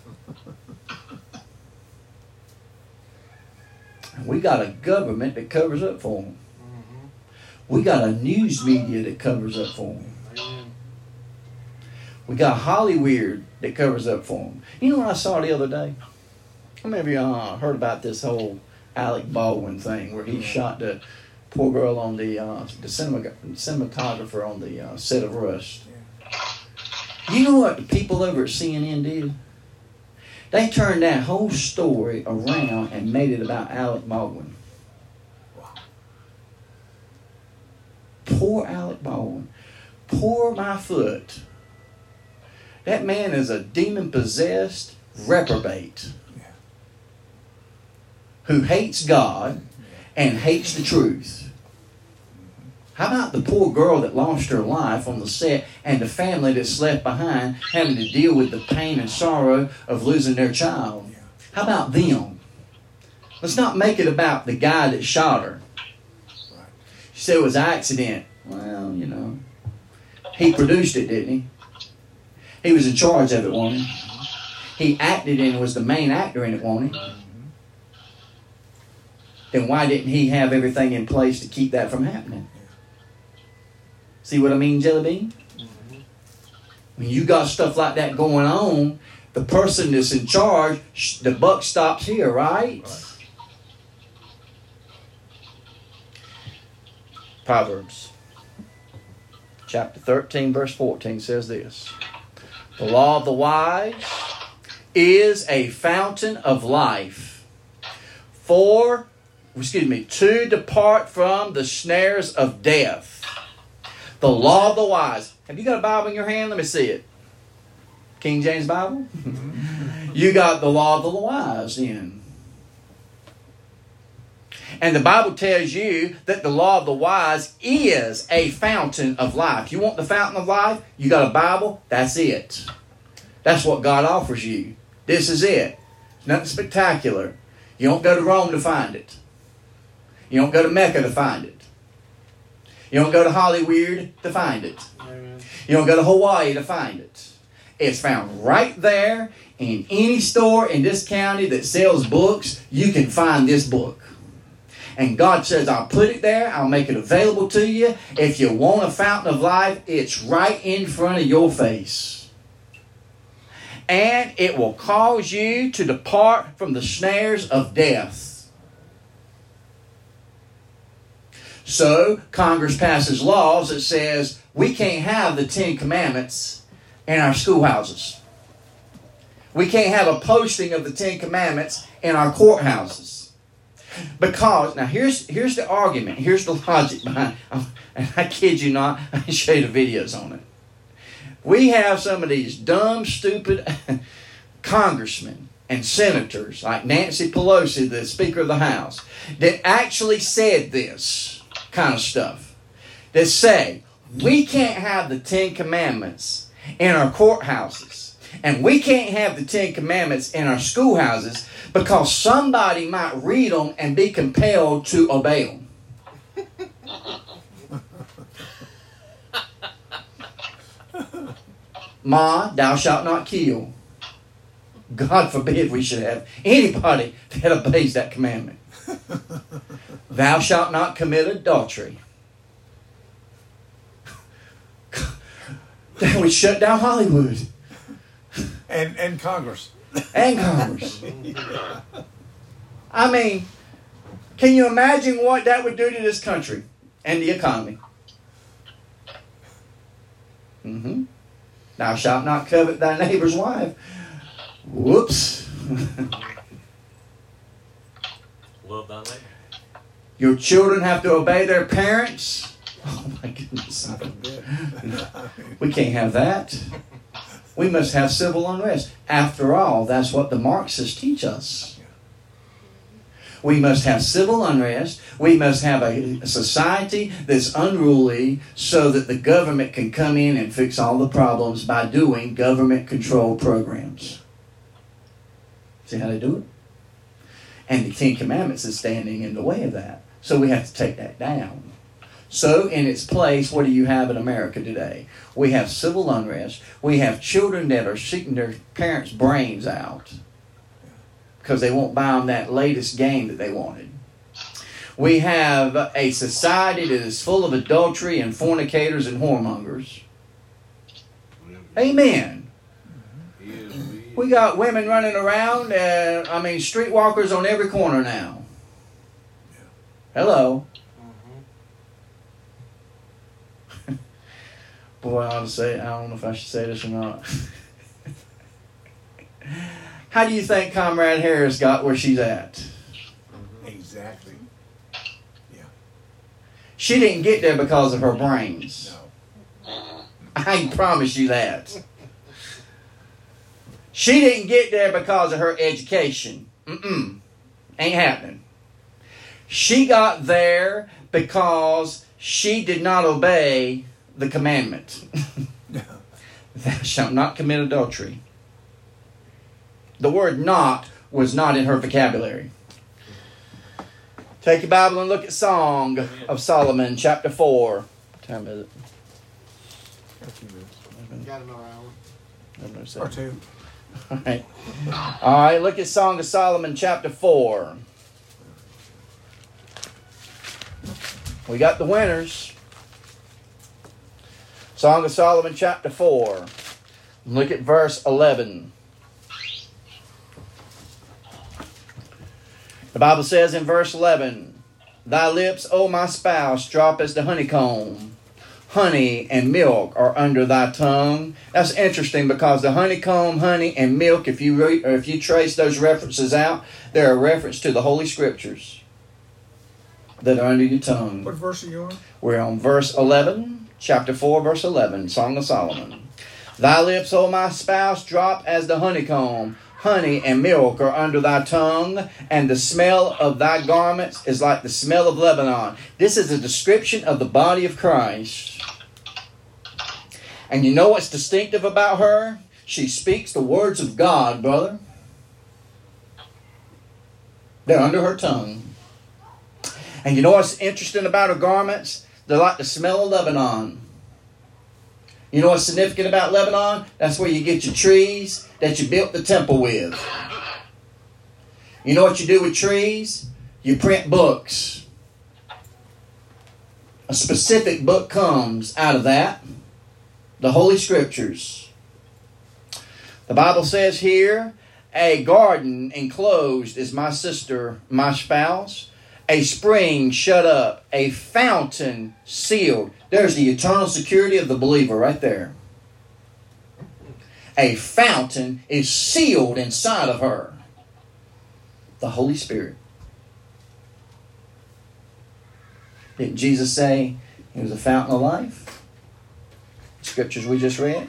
We got a government that covers up for them. Mm-hmm. We got a news media that covers up for them. Mm-hmm. We got Hollywood that covers up for them. You know what I saw the other day? How many of you uh, heard about this whole Alec Baldwin thing where he mm-hmm. shot the poor girl on the uh, the cinema, cinematographer on the uh, set of Rust? Yeah. You know what the people over at C N N did? They turned that whole story around and made it about Alec Baldwin. Wow. Poor Alec Baldwin. Poor my foot. That man is a demon-possessed reprobate yeah. who hates God and hates the truth. How about the poor girl that lost her life on the set and the family that's left behind having to deal with the pain and sorrow of losing their child? How about them? Let's not make it about the guy that shot her. She said it was an accident. Well, you know, he produced it, didn't he? He was in charge of it, wasn't he? He acted in it, was the main actor in it, wasn't he? Then why didn't he have everything in place to keep that from happening? See what I mean, Jelly Bean? Mm-hmm. When you got stuff like that going on, the person that's in charge, the buck stops here, right? right. Proverbs chapter thirteen, verse fourteen says this. The law of the wise is a fountain of life, for, excuse me, to depart from the snares of death. The law of the wise. Have you got a Bible in your hand? Let me see it. King James Bible? You got the law of the wise in. And the Bible tells you that the law of the wise is a fountain of life. You want the fountain of life? You got a Bible? That's it. That's what God offers you. This is it. Nothing spectacular. You don't go to Rome to find it. You don't go to Mecca to find it. You don't go to Hollywood to find it. Amen. You don't go to Hawaii to find it. It's found right there in any store in this county that sells books. You can find this book. And God says, I'll put it there. I'll make it available to you. If you want a fountain of life, it's right in front of your face. And it will cause you to depart from the snares of death. So, Congress passes laws that says we can't have the Ten Commandments in our schoolhouses. We can't have a posting of the Ten Commandments in our courthouses. Because, now here's, here's the argument, here's the logic behind it. And I kid you not, I can show you the videos on it. We have some of these dumb, stupid congressmen and senators like Nancy Pelosi, the Speaker of the House, that actually said this kind of stuff. That say, we can't have the Ten Commandments in our courthouses. And we can't have the Ten Commandments in our schoolhouses because somebody might read them and be compelled to obey them. Ma, thou shalt not kill. God forbid we should have anybody that obeys that commandment. Thou shalt not commit adultery. That would shut down Hollywood.
And and Congress.
And Congress. I mean, can you imagine what that would do to this country and the economy? Mm-hmm. Thou shalt not covet thy neighbor's wife. Whoops.
Love thy neighbor.
Your children have to obey their parents. Oh my goodness. We can't have that. We must have civil unrest. After all, that's what the Marxists teach us. We must have civil unrest. We must have a society that's unruly so that the government can come in and fix all the problems by doing government control programs. See how they do it? And the Ten Commandments is standing in the way of that. So we have to take that down. So in its place, what do you have in America today? We have civil unrest. We have children that are shooting their parents' brains out because they won't buy them that latest game that they wanted. We have a society that is full of adultery and fornicators and whoremongers. Amen. We got women running around, uh, I mean, streetwalkers on every corner now. Hello. Boy, I ought to say, I don't know if I should say this or not. How do you think Comrade Harris got where she's at?
Exactly. Yeah.
She didn't get there because of her brains.
No.
I can promise you that. She didn't get there because of her education. Mm-mm. Ain't happening. She got there because she did not obey the commandment. Thou shalt not commit adultery. The word not was not in her vocabulary. Take your Bible and look at Song of Solomon, chapter four. What time is it?
Got another hour.
Or two.
All right. All right, look at Song of Solomon, chapter four. We got the winners. Song of Solomon, chapter four. Look at verse eleven. The Bible says in verse eleven, Thy lips, O my spouse, drop as the honeycomb. Honey and milk are under thy tongue. That's interesting because the honeycomb, honey, and milk, if you re- or if you trace those references out, they're a reference to the Holy Scriptures that are under your tongue.
What verse are you on?
We're on verse eleven, chapter four, verse eleven, Song of Solomon. Thy lips, O my spouse, drop as the honeycomb. Honey and milk are under thy tongue, and the smell of thy garments is like the smell of Lebanon. This is a description of the body of Christ. And you know what's distinctive about her? She speaks the words of God, brother. They're under her tongue. And you know what's interesting about her garments? They're like the smell of Lebanon. You know what's significant about Lebanon? That's where you get your trees that you built the temple with. You know what you do with trees? You print books. A specific book comes out of that. The Holy Scriptures. The Bible says here, a garden enclosed is my sister, my spouse. A spring shut up, a fountain sealed. There's the eternal security of the believer right there. A fountain is sealed inside of her. The Holy Spirit. Didn't Jesus say he was a fountain of life? Scriptures we just read.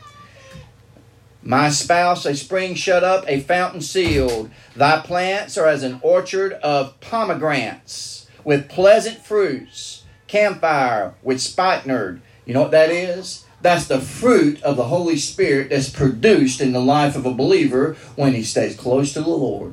My spouse, a spring shut up, a fountain sealed. Thy plants are as an orchard of pomegranates with pleasant fruits. Camphire with spikenard. You know what that is? That's the fruit of the Holy Spirit that's produced in the life of a believer when he stays close to the Lord.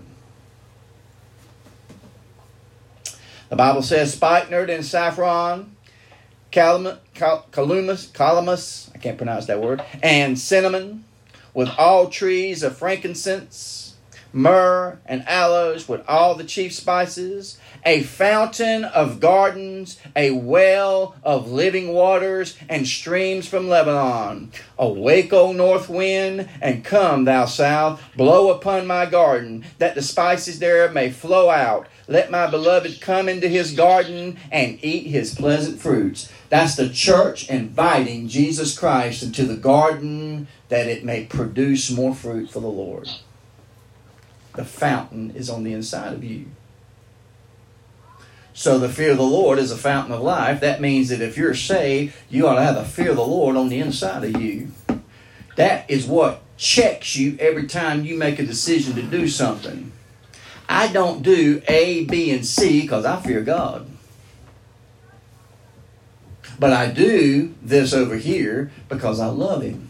The Bible says spikenard and saffron, calamus, calamus, calamus, I can't pronounce that word, and cinnamon, with all trees of frankincense, myrrh, and aloes, with all the chief spices, a fountain of gardens, a well of living waters, and streams from Lebanon. Awake, O north wind, and come, thou south, blow upon my garden, that the spices thereof may flow out. Let my beloved come into his garden and eat his pleasant fruits. That's the church inviting Jesus Christ into the garden that it may produce more fruit for the Lord. The fountain is on the inside of you. So the fear of the Lord is a fountain of life. That means that if you're saved, you ought to have the fear of the Lord on the inside of you. That is what checks you every time you make a decision to do something. I don't do A, B, and C because I fear God. But I do this over here because I love Him.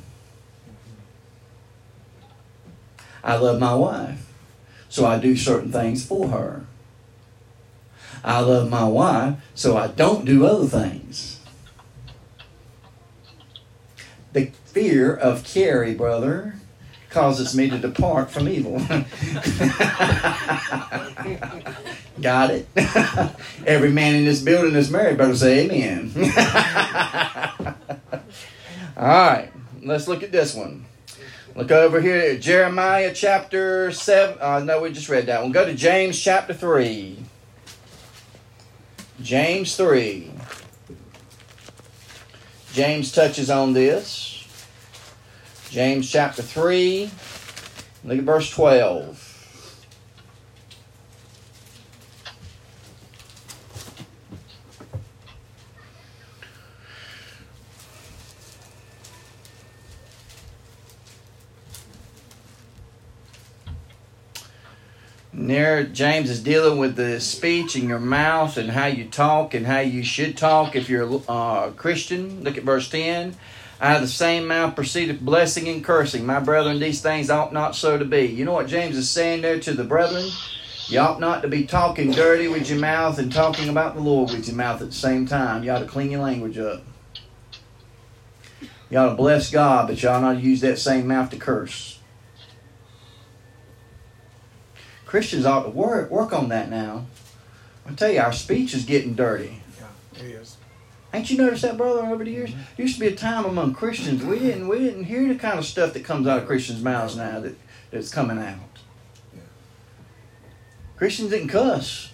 I love my wife, so I do certain things for her. I love my wife, so I don't do other things. The fear of Carrie, brother, causes me to depart from evil. Got it? Every man in this building is married, better say amen. All right, let's look at this one. Look over here at Jeremiah chapter seven. Uh, no, we just read that one. Go to James chapter three. James three. James touches on this. James chapter three. Look at verse twelve. And there, James is dealing with the speech in your mouth and how you talk and how you should talk if you're a uh, Christian. Look at verse ten. Out of the same mouth proceedeth blessing and cursing. My brethren, these things ought not so to be. You know what James is saying there to the brethren? You ought not to be talking dirty with your mouth and talking about the Lord with your mouth at the same time. You ought to clean your language up. You ought to bless God, but you ought not use that same mouth to curse. Christians ought to work work on that now. I tell you, our speech is getting dirty.
Yeah, it is.
Ain't you noticed that, brother, over the years? There used to be a time among Christians we didn't we didn't hear the kind of stuff that comes out of Christians' mouths now that, that's coming out.
Yeah.
Christians didn't cuss.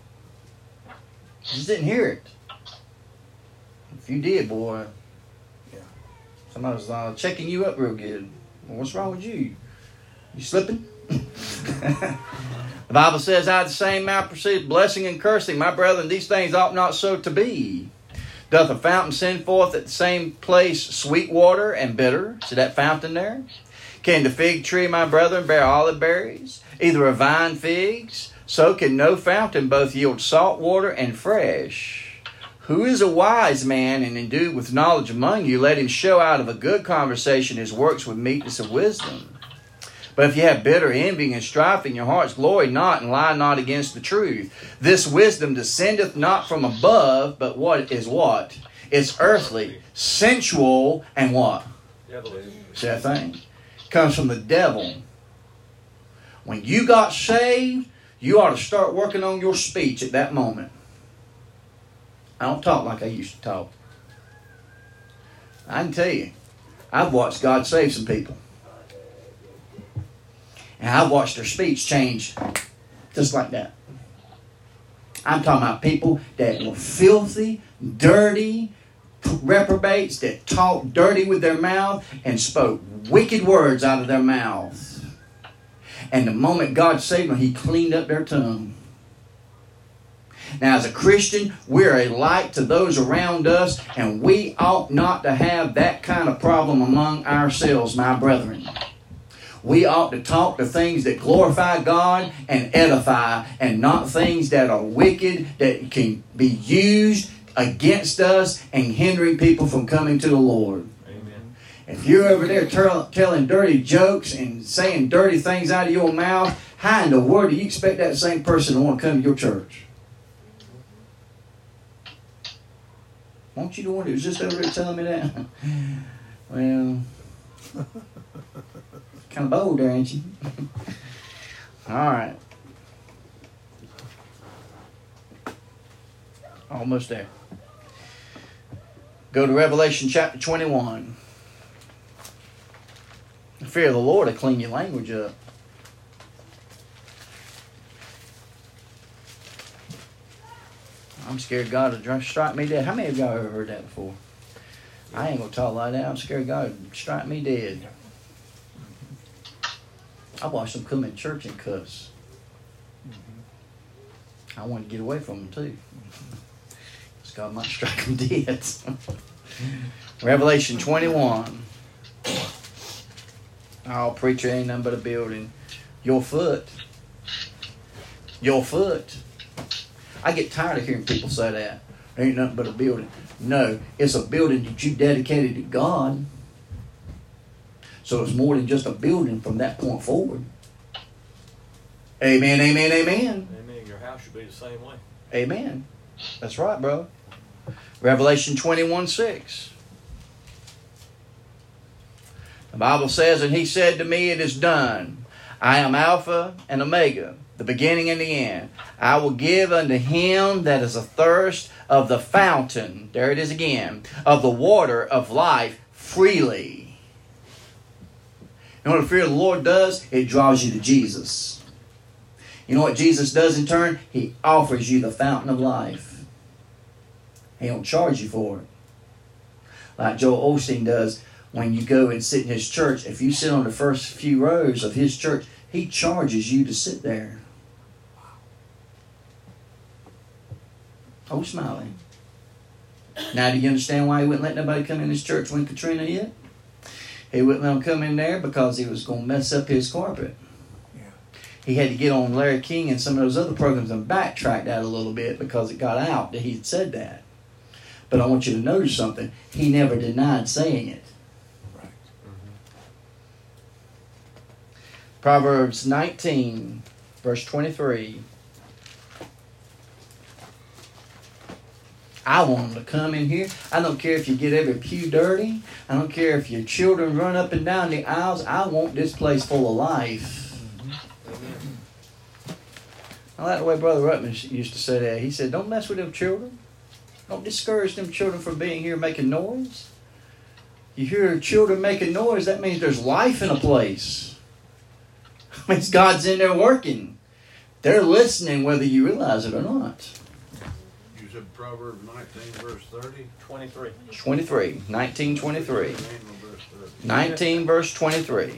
Just didn't hear it. If you did, boy,
Yeah.
somebody was uh, checking you up real good. Well, what's wrong with you? You slipping? The Bible says, out of the same mouth proceeds blessing and cursing. My brethren, these things ought not so to be. Doth a fountain send forth at the same place sweet water and bitter? See that fountain there? Can the fig tree, my brethren, bear olive berries? Either a vine figs? So can no fountain both yield salt water and fresh. Who is a wise man and endued with knowledge among you? Let him show out of a good conversation his works with meekness of wisdom. But if you have bitter envy and strife in your hearts, glory not and lie not against the truth. This wisdom descendeth not from above, but what is what? It's earthly, sensual, and what?
Devilish.
See that thing? Comes from the devil. When you got saved, you ought to start working on your speech at that moment. I don't talk like I used to talk. I can tell you, I've watched God save some people. And I've watched their speech change just like that. I'm talking about people that were filthy, dirty, reprobates, that talked dirty with their mouth and spoke wicked words out of their mouths. And the moment God saved them, He cleaned up their tongue. Now, as a Christian, we're a light to those around us, and we ought not to have that kind of problem among ourselves, my brethren. We ought to talk to things that glorify God and edify, and not things that are wicked, that can be used against us and hindering people from coming to the Lord.
Amen.
If you're over there tell, telling dirty jokes and saying dirty things out of your mouth, how in the world do you expect that same person to want to come to your church? Won't you the one who was just over there telling me that? Well, kind of bold there, ain't you? All right. Almost there. Go to Revelation chapter twenty-one. The fear of the Lord will clean your language up. I'm scared God will strike me dead. How many of y'all ever heard that before? I ain't going to talk like that. I'm scared God will strike me dead. I watched them come in church and cuss. I wanted to get away from them too. Because God might strike them dead. Revelation twenty-one. Oh, preacher ain't nothing but a building. Your foot. Your foot. I get tired of hearing people say that. There ain't nothing but a building. No, it's a building that you dedicated to God. So it's more than just a building from that point forward. Amen, amen, amen.
Amen. Your house should be the same way.
Amen. That's right, bro. Revelation twenty-one six. The Bible says, and he said to me, it is done. I am Alpha and Omega, the beginning and the end. I will give unto him that is athirst of the fountain, there it is again, of the water of life freely. You know what the fear of the Lord does? It draws you to Jesus. You know what Jesus does in turn? He offers you the fountain of life. He don't charge you for it. Like Joel Osteen does when you go and sit in his church. If you sit on the first few rows of his church, he charges you to sit there. Oh, smiling. Now do you understand why he wouldn't let nobody come in his church when Katrina hit? He wouldn't let them come in there because he was going to mess up his carpet.
Yeah.
He had to get on Larry King and some of those other programs and backtrack that a little bit because it got out that he had said that. But I want you to notice something. He never denied saying it.
Right.
Mm-hmm.
Proverbs nineteen, verse twenty-three. I want them to come in here. I don't care if you get every pew dirty. I don't care if your children run up and down the aisles. I want this place full of life.
Amen.
I like the way Brother Rutman used to say that. He said, don't mess with them children. Don't discourage them children from being here making noise. You hear children making noise, that means there's life in a place. That means God's in there working. They're listening whether you realize it or not.
You said Proverbs nineteen, verse thirty?
twenty-three.
twenty-three. nineteen twenty-three.
Verse thirty.
nineteen verse twenty-three.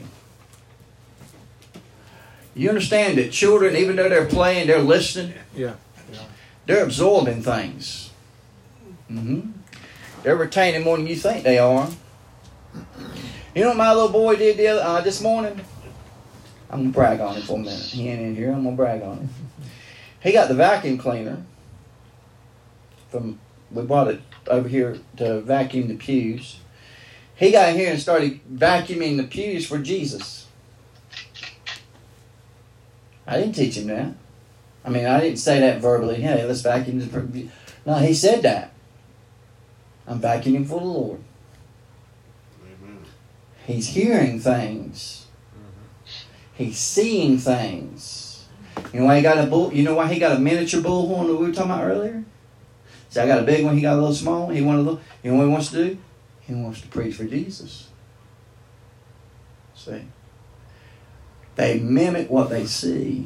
You understand that children, even though they're playing, they're listening.
Yeah. Yeah.
They're absorbing things. Mm-hmm. They're retaining more than you think they are. You know what my little boy did the other, uh, this morning? I'm going to brag on him for a minute. He ain't in here. I'm going to brag on him. He got the vacuum cleaner. From We brought it over here to vacuum the pews. He got here and started vacuuming the pews for Jesus. I didn't teach him that. I mean, I didn't say that verbally. Hey, let's vacuum the... No, he said that. I'm vacuuming for the Lord.
Amen.
He's hearing things. He's seeing things. You know why he got a bull? You know why he got a miniature bullhorn that we were talking about earlier? See, I got a big one. He got a little small one. He wanted a little. You know what he wants to do? He wants to preach for Jesus. See, they mimic what they see.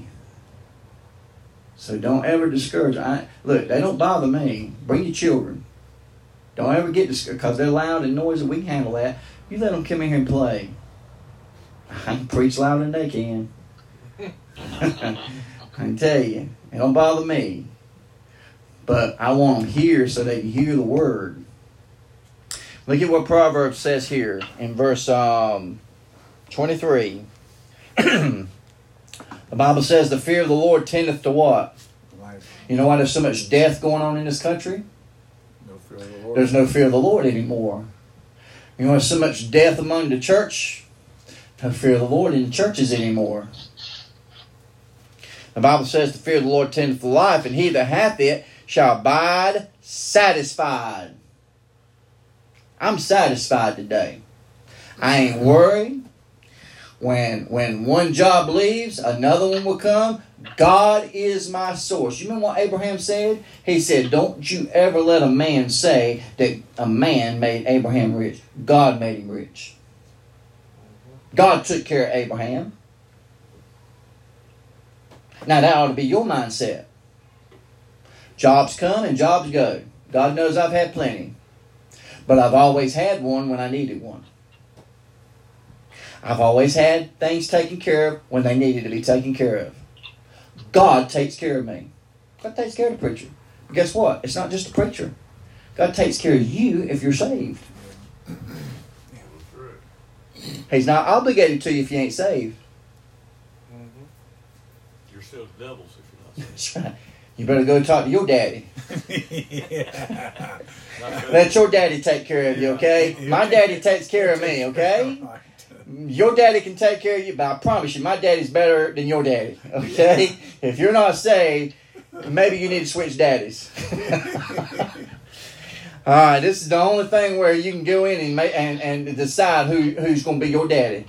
So don't ever discourage. I look. They don't bother me. Bring your children. Don't ever get discouraged because they're loud and noisy. We can handle that. You let them come in here and play. I can preach louder than they can. I can tell you. It don't bother me. But I want them here so they can hear the word. Look at what Proverbs says here in verse um, twenty-three. The Bible says the fear of the Lord tendeth to what?
Life.
You know why there's so much death going on in this country?
No fear of the Lord.
There's no fear of the Lord anymore. You know there's so much death among the church? No fear of the Lord in the churches anymore. The Bible says the fear of the Lord tendeth to life, and he that hath it shall abide satisfied. I'm satisfied today. I ain't worried. When, when one job leaves, another one will come. God is my source. You remember what Abraham said? He said, don't you ever let a man say that a man made Abraham rich. God made him rich. God took care of Abraham. Now that ought to be your mindset. Jobs come and jobs go. God knows I've had plenty. But I've always had one when I needed one. I've always had things taken care of when they needed to be taken care of. God takes care of me. God takes care of the preacher. But guess what? It's not just the preacher. God takes care of you if you're saved. He's not obligated to you if you ain't saved.
you're still devils if you're not saved.
That's right. You better go talk to your daddy.
Not good.
Let your daddy take care of you, okay? My daddy takes care of me, okay? Your daddy can take care of you, but I promise you, my daddy's better than your daddy, okay? If you're not saved, maybe you need to switch daddies. All right, this is the only thing where you can go in and make, and, and decide who, who's going to be your daddy.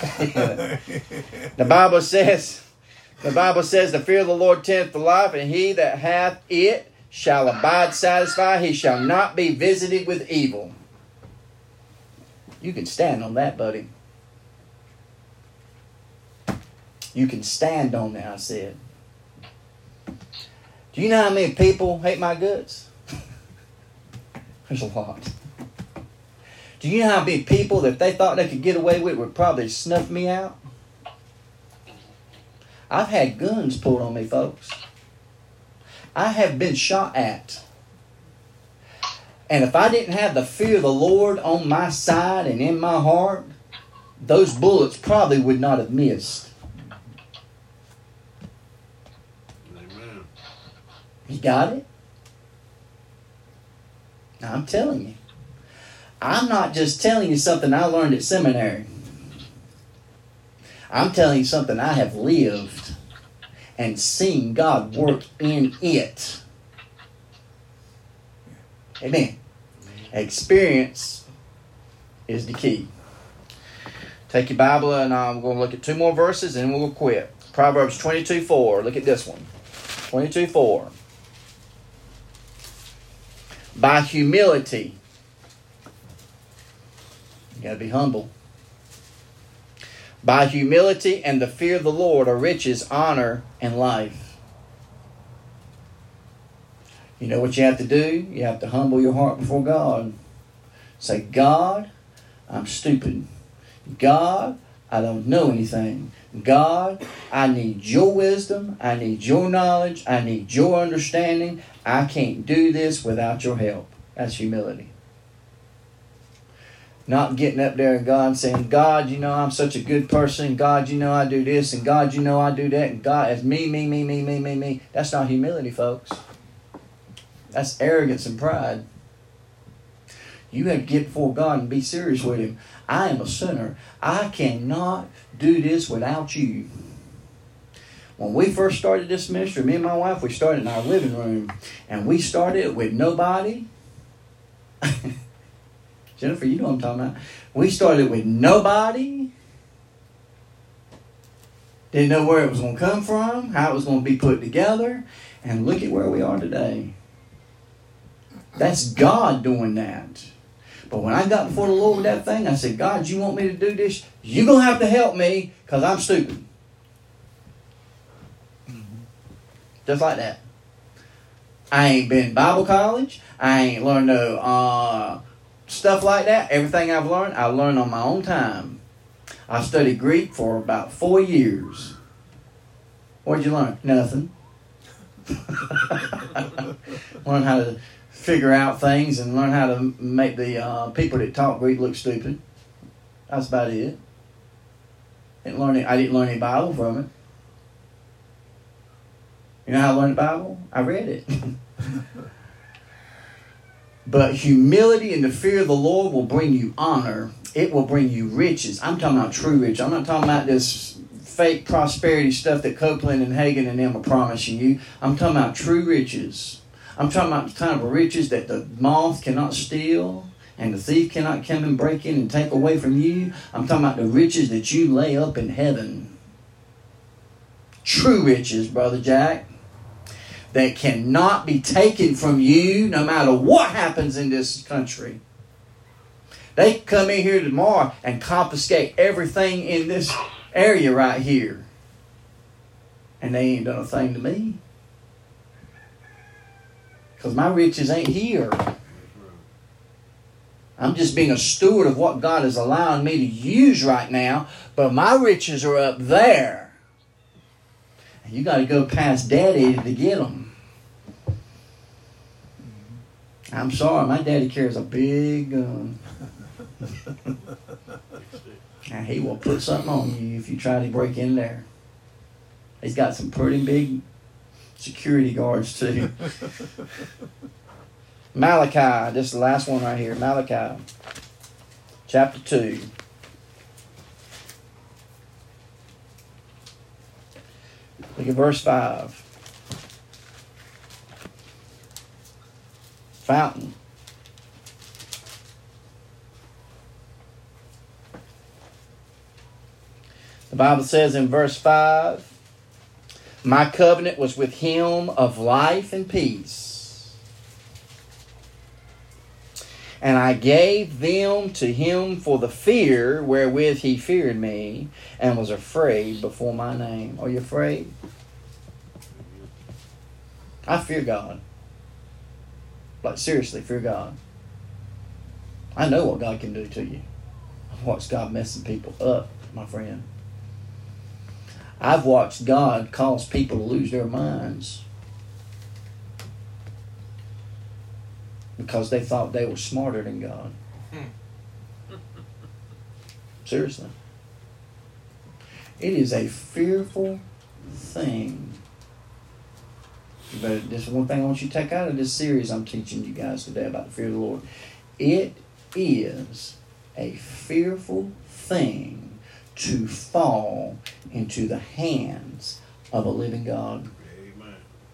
The Bible says, the Bible says, the fear of the Lord tendeth to life, and he that hath it shall abide satisfied. He shall not be visited with evil. You can stand on that, buddy. You can stand on that, I said. Do you know how many people hate my guts? There's a lot. Do you know how many people that they thought they could get away with would probably snuff me out? I've had guns pulled on me, folks. I have been shot at. And if I didn't have the fear of the Lord on my side and in my heart, those bullets probably would not have missed.
Amen.
You got it? Now, I'm telling you. I'm not just telling you something I learned at seminary. I'm telling you something I have lived and seen God work in it. Amen. Experience is the key. Take your Bible and uh, we're going to look at two more verses and we'll quit. Proverbs twenty-two four. Look at this one. twenty-two four. By humility. You got to be humble. By humility and the fear of the Lord are riches, honor, and life. You know what you have to do? You have to humble your heart before God. Say, God, I'm stupid. God, I don't know anything. God, I need your wisdom. I need your knowledge. I need your understanding. I can't do this without your help. That's humility. Not getting up there and God saying, God, you know, I'm such a good person. God, you know, I do this. And God, you know, I do that. And God, it's me, me, me, me, me, me, me. That's not humility, folks. That's arrogance and pride. You have to get before God and be serious with Him. I am a sinner. I cannot do this without you. When we first started this ministry, me and my wife, we started in our living room. And we started with nobody. Jennifer, you know what I'm talking about. We started with nobody. Didn't know where it was going to come from, how it was going to be put together. And look at where we are today. That's God doing that. But when I got before the Lord with that thing, I said, God, you want me to do this? You're going to have to help me because I'm stupid. Mm-hmm. Just like that. I ain't been in Bible college. I ain't learned no uh, stuff like that. Everything I've learned, I learned on my own time. I studied Greek for about four years. What'd you learn? Nothing. Learn how to figure out things and learn how to make the uh, people that talk Greek look stupid. That's about it. Didn't learn it. I didn't learn any Bible from it. You know how I learned the Bible? I read it. But humility and the fear of the Lord will bring you honor. It will bring you riches. I'm talking about true riches. I'm not talking about this fake prosperity stuff that Copeland and Hagen and them are promising you. I'm talking about true riches. I'm talking about the kind of riches that the moth cannot steal and the thief cannot come and break in and take away from you. I'm talking about the riches that you lay up in heaven. True riches, Brother Jack, that cannot be taken from you no matter what happens in this country. They come in here tomorrow and confiscate everything in this area right here. And they ain't done a thing to me. Because my riches ain't here. I'm just being a steward of what God is allowing me to use right now. But my riches are up there. And you got to go past Daddy to get them. I'm sorry, my daddy carries a big gun. And he will put something on you if you try to break in there. He's got some pretty big security guards too. Malachi, this is the last one right here. Malachi, chapter two. Look at verse five. Fountain. The Bible says in verse five, my covenant was with him of life and peace, and I gave them to him for the fear wherewith he feared me, and was afraid before my name. Are you afraid? I fear God. Like, seriously, fear God. I know what God can do to you. I've watched God messing people up, my friend. I've watched God cause people to lose their minds because they thought they were smarter than God. Seriously. It is a fearful thing. But there's one thing I want you to take out of this series I'm teaching you guys today about the fear of the Lord. It is a fearful thing to fall into the hands of a living God.
Amen.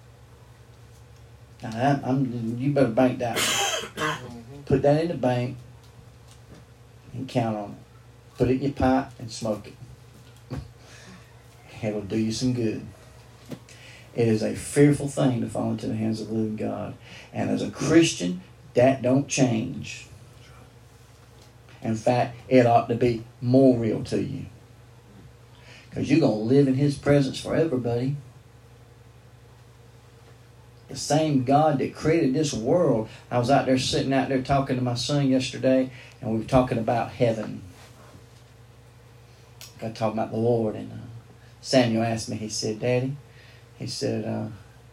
Now that, I'm, you better bank that. Put that in the bank and count on it. Put it in your pipe and smoke it. It'll do you some good. It is a fearful thing to fall into the hands of the living God. And as a Christian, that don't change. In fact, it ought to be more real to you. Because you're going to live in His presence forever, buddy. The same God that created this world. I was out there sitting out there talking to my son yesterday, and we were talking about heaven. I was talking about the Lord, and uh, Samuel asked me, he said, Daddy, he said, uh,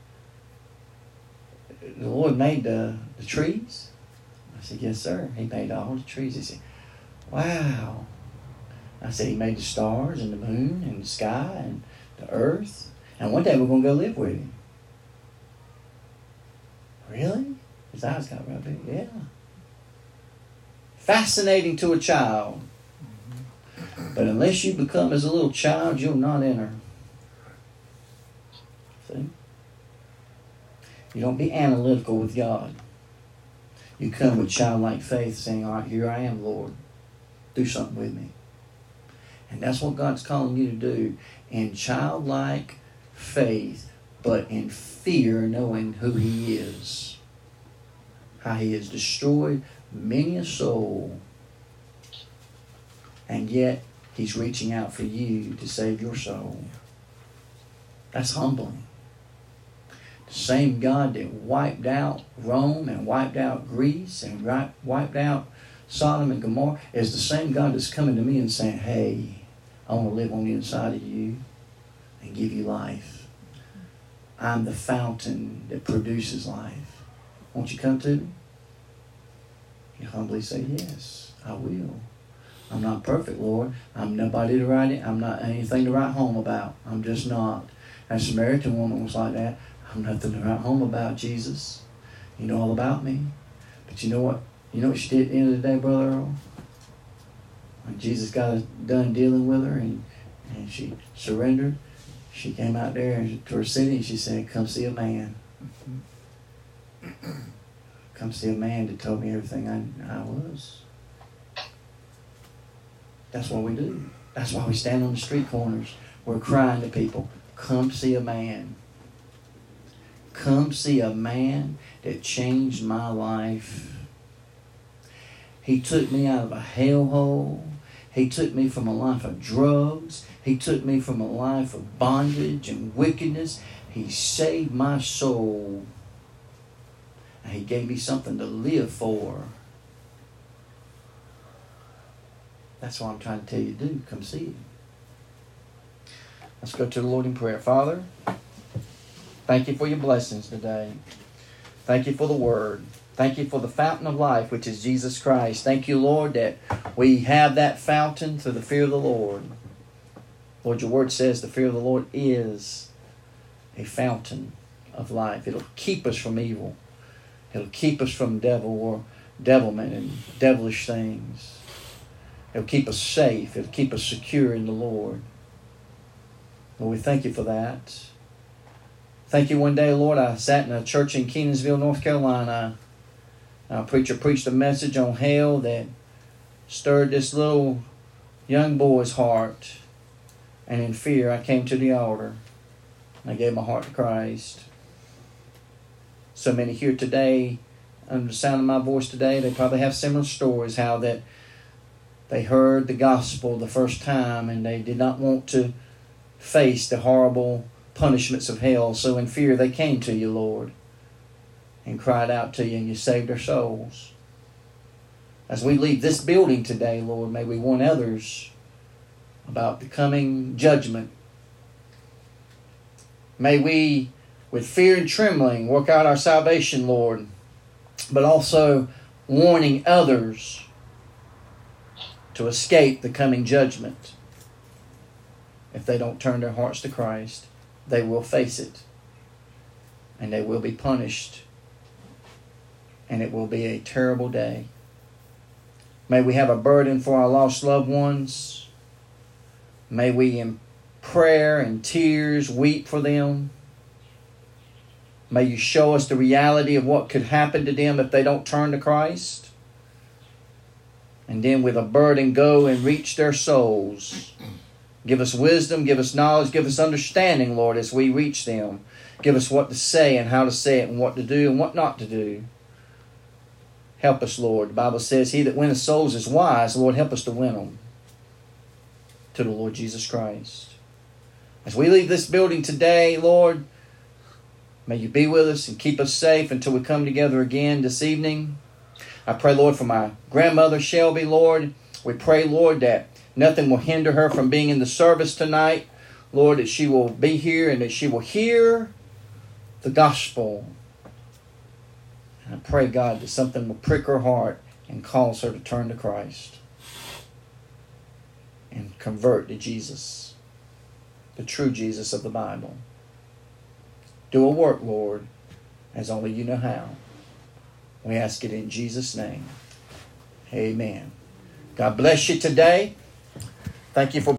the Lord made the, the trees? I said, yes, sir. He made all the trees. He said, wow. I said, He made the stars and the moon and the sky and the earth. And one day we're going to go live with Him. Really? His eyes got real big. Yeah. Fascinating to a child. But unless you become as a little child, you'll not enter. See? You don't be analytical with God. You come with childlike faith saying, all right, here I am, Lord. Do something with me. And that's what God's calling you to do. In childlike faith, but in fear, knowing who He is. How He has destroyed many a soul. And yet, He's reaching out for you to save your soul. That's humbling. The same God that wiped out Rome and wiped out Greece and wiped out Sodom and Gomorrah is the same God that's coming to me and saying, hey, I want to live on the inside of you and give you life. I'm the fountain that produces life. Won't you come to me? You humbly say, yes, I will. I'm not perfect, Lord. I'm nobody to write it. I'm not anything to write home about. I'm just not. That Samaritan woman was like that. I'm nothing to write home about, Jesus. You know all about me. But you know what? You know what she did at the end of the day, Brother Earl? When Jesus got done dealing with her and, and she surrendered, she came out there to her city and she said, come see a man. Come see a man that told me everything I, I was. That's what we do. That's why we stand on the street corners. We're crying to people, come see a man. Come see a man that changed my life. He took me out of a hellhole. He took me from a life of drugs. He took me from a life of bondage and wickedness. He saved my soul. And He gave me something to live for. That's what I'm trying to tell you to do. Come see Him. Let's go to the Lord in prayer. Father, thank You for Your blessings today. Thank You for the Word. Thank You for the fountain of life, which is Jesus Christ. Thank You, Lord, that we have that fountain through the fear of the Lord. Lord, your word says the fear of the Lord is a fountain of life. It'll keep us from evil. It'll keep us from devil or devilment and devilish things. It'll keep us safe. It'll keep us secure in the Lord. Lord, we thank you for that. Thank you. One day, Lord, I sat in a church in Kenansville, North Carolina. A preacher preached a message on hell that stirred this little young boy's heart. And in fear, I came to the altar. And I gave my heart to Christ. So many here today, under the sound of my voice today, they probably have similar stories, how that they heard the gospel the first time and they did not want to face the horrible punishments of hell. So in fear, they came to you, Lord, and cried out to you, and you saved their souls. As we leave this building today, Lord, may we warn others about the coming judgment. May we, with fear and trembling, work out our salvation, Lord, but also warning others to escape the coming judgment. If they don't turn their hearts to Christ, they will face it, and they will be punished, and it will be a terrible day. May we have a burden for our lost loved ones. May we in prayer and tears weep for them. May you show us the reality of what could happen to them if they don't turn to Christ. And then with a burden go and reach their souls. Give us wisdom, give us knowledge, give us understanding, Lord, as we reach them. Give us what to say and how to say it and what to do and what not to do. Help us, Lord. The Bible says, he that winneth souls is wise. Lord, help us to win them to the Lord Jesus Christ. As we leave this building today, Lord, may you be with us and keep us safe until we come together again this evening. I pray, Lord, for my grandmother, Shelby, Lord. We pray, Lord, that nothing will hinder her from being in the service tonight. Lord, that she will be here and that she will hear the gospel. And I pray, God, that something will prick her heart and cause her to turn to Christ and convert to Jesus, the true Jesus of the Bible. Do a work, Lord, as only you know how. We ask it in Jesus' name. Amen. God bless you today. Thank you for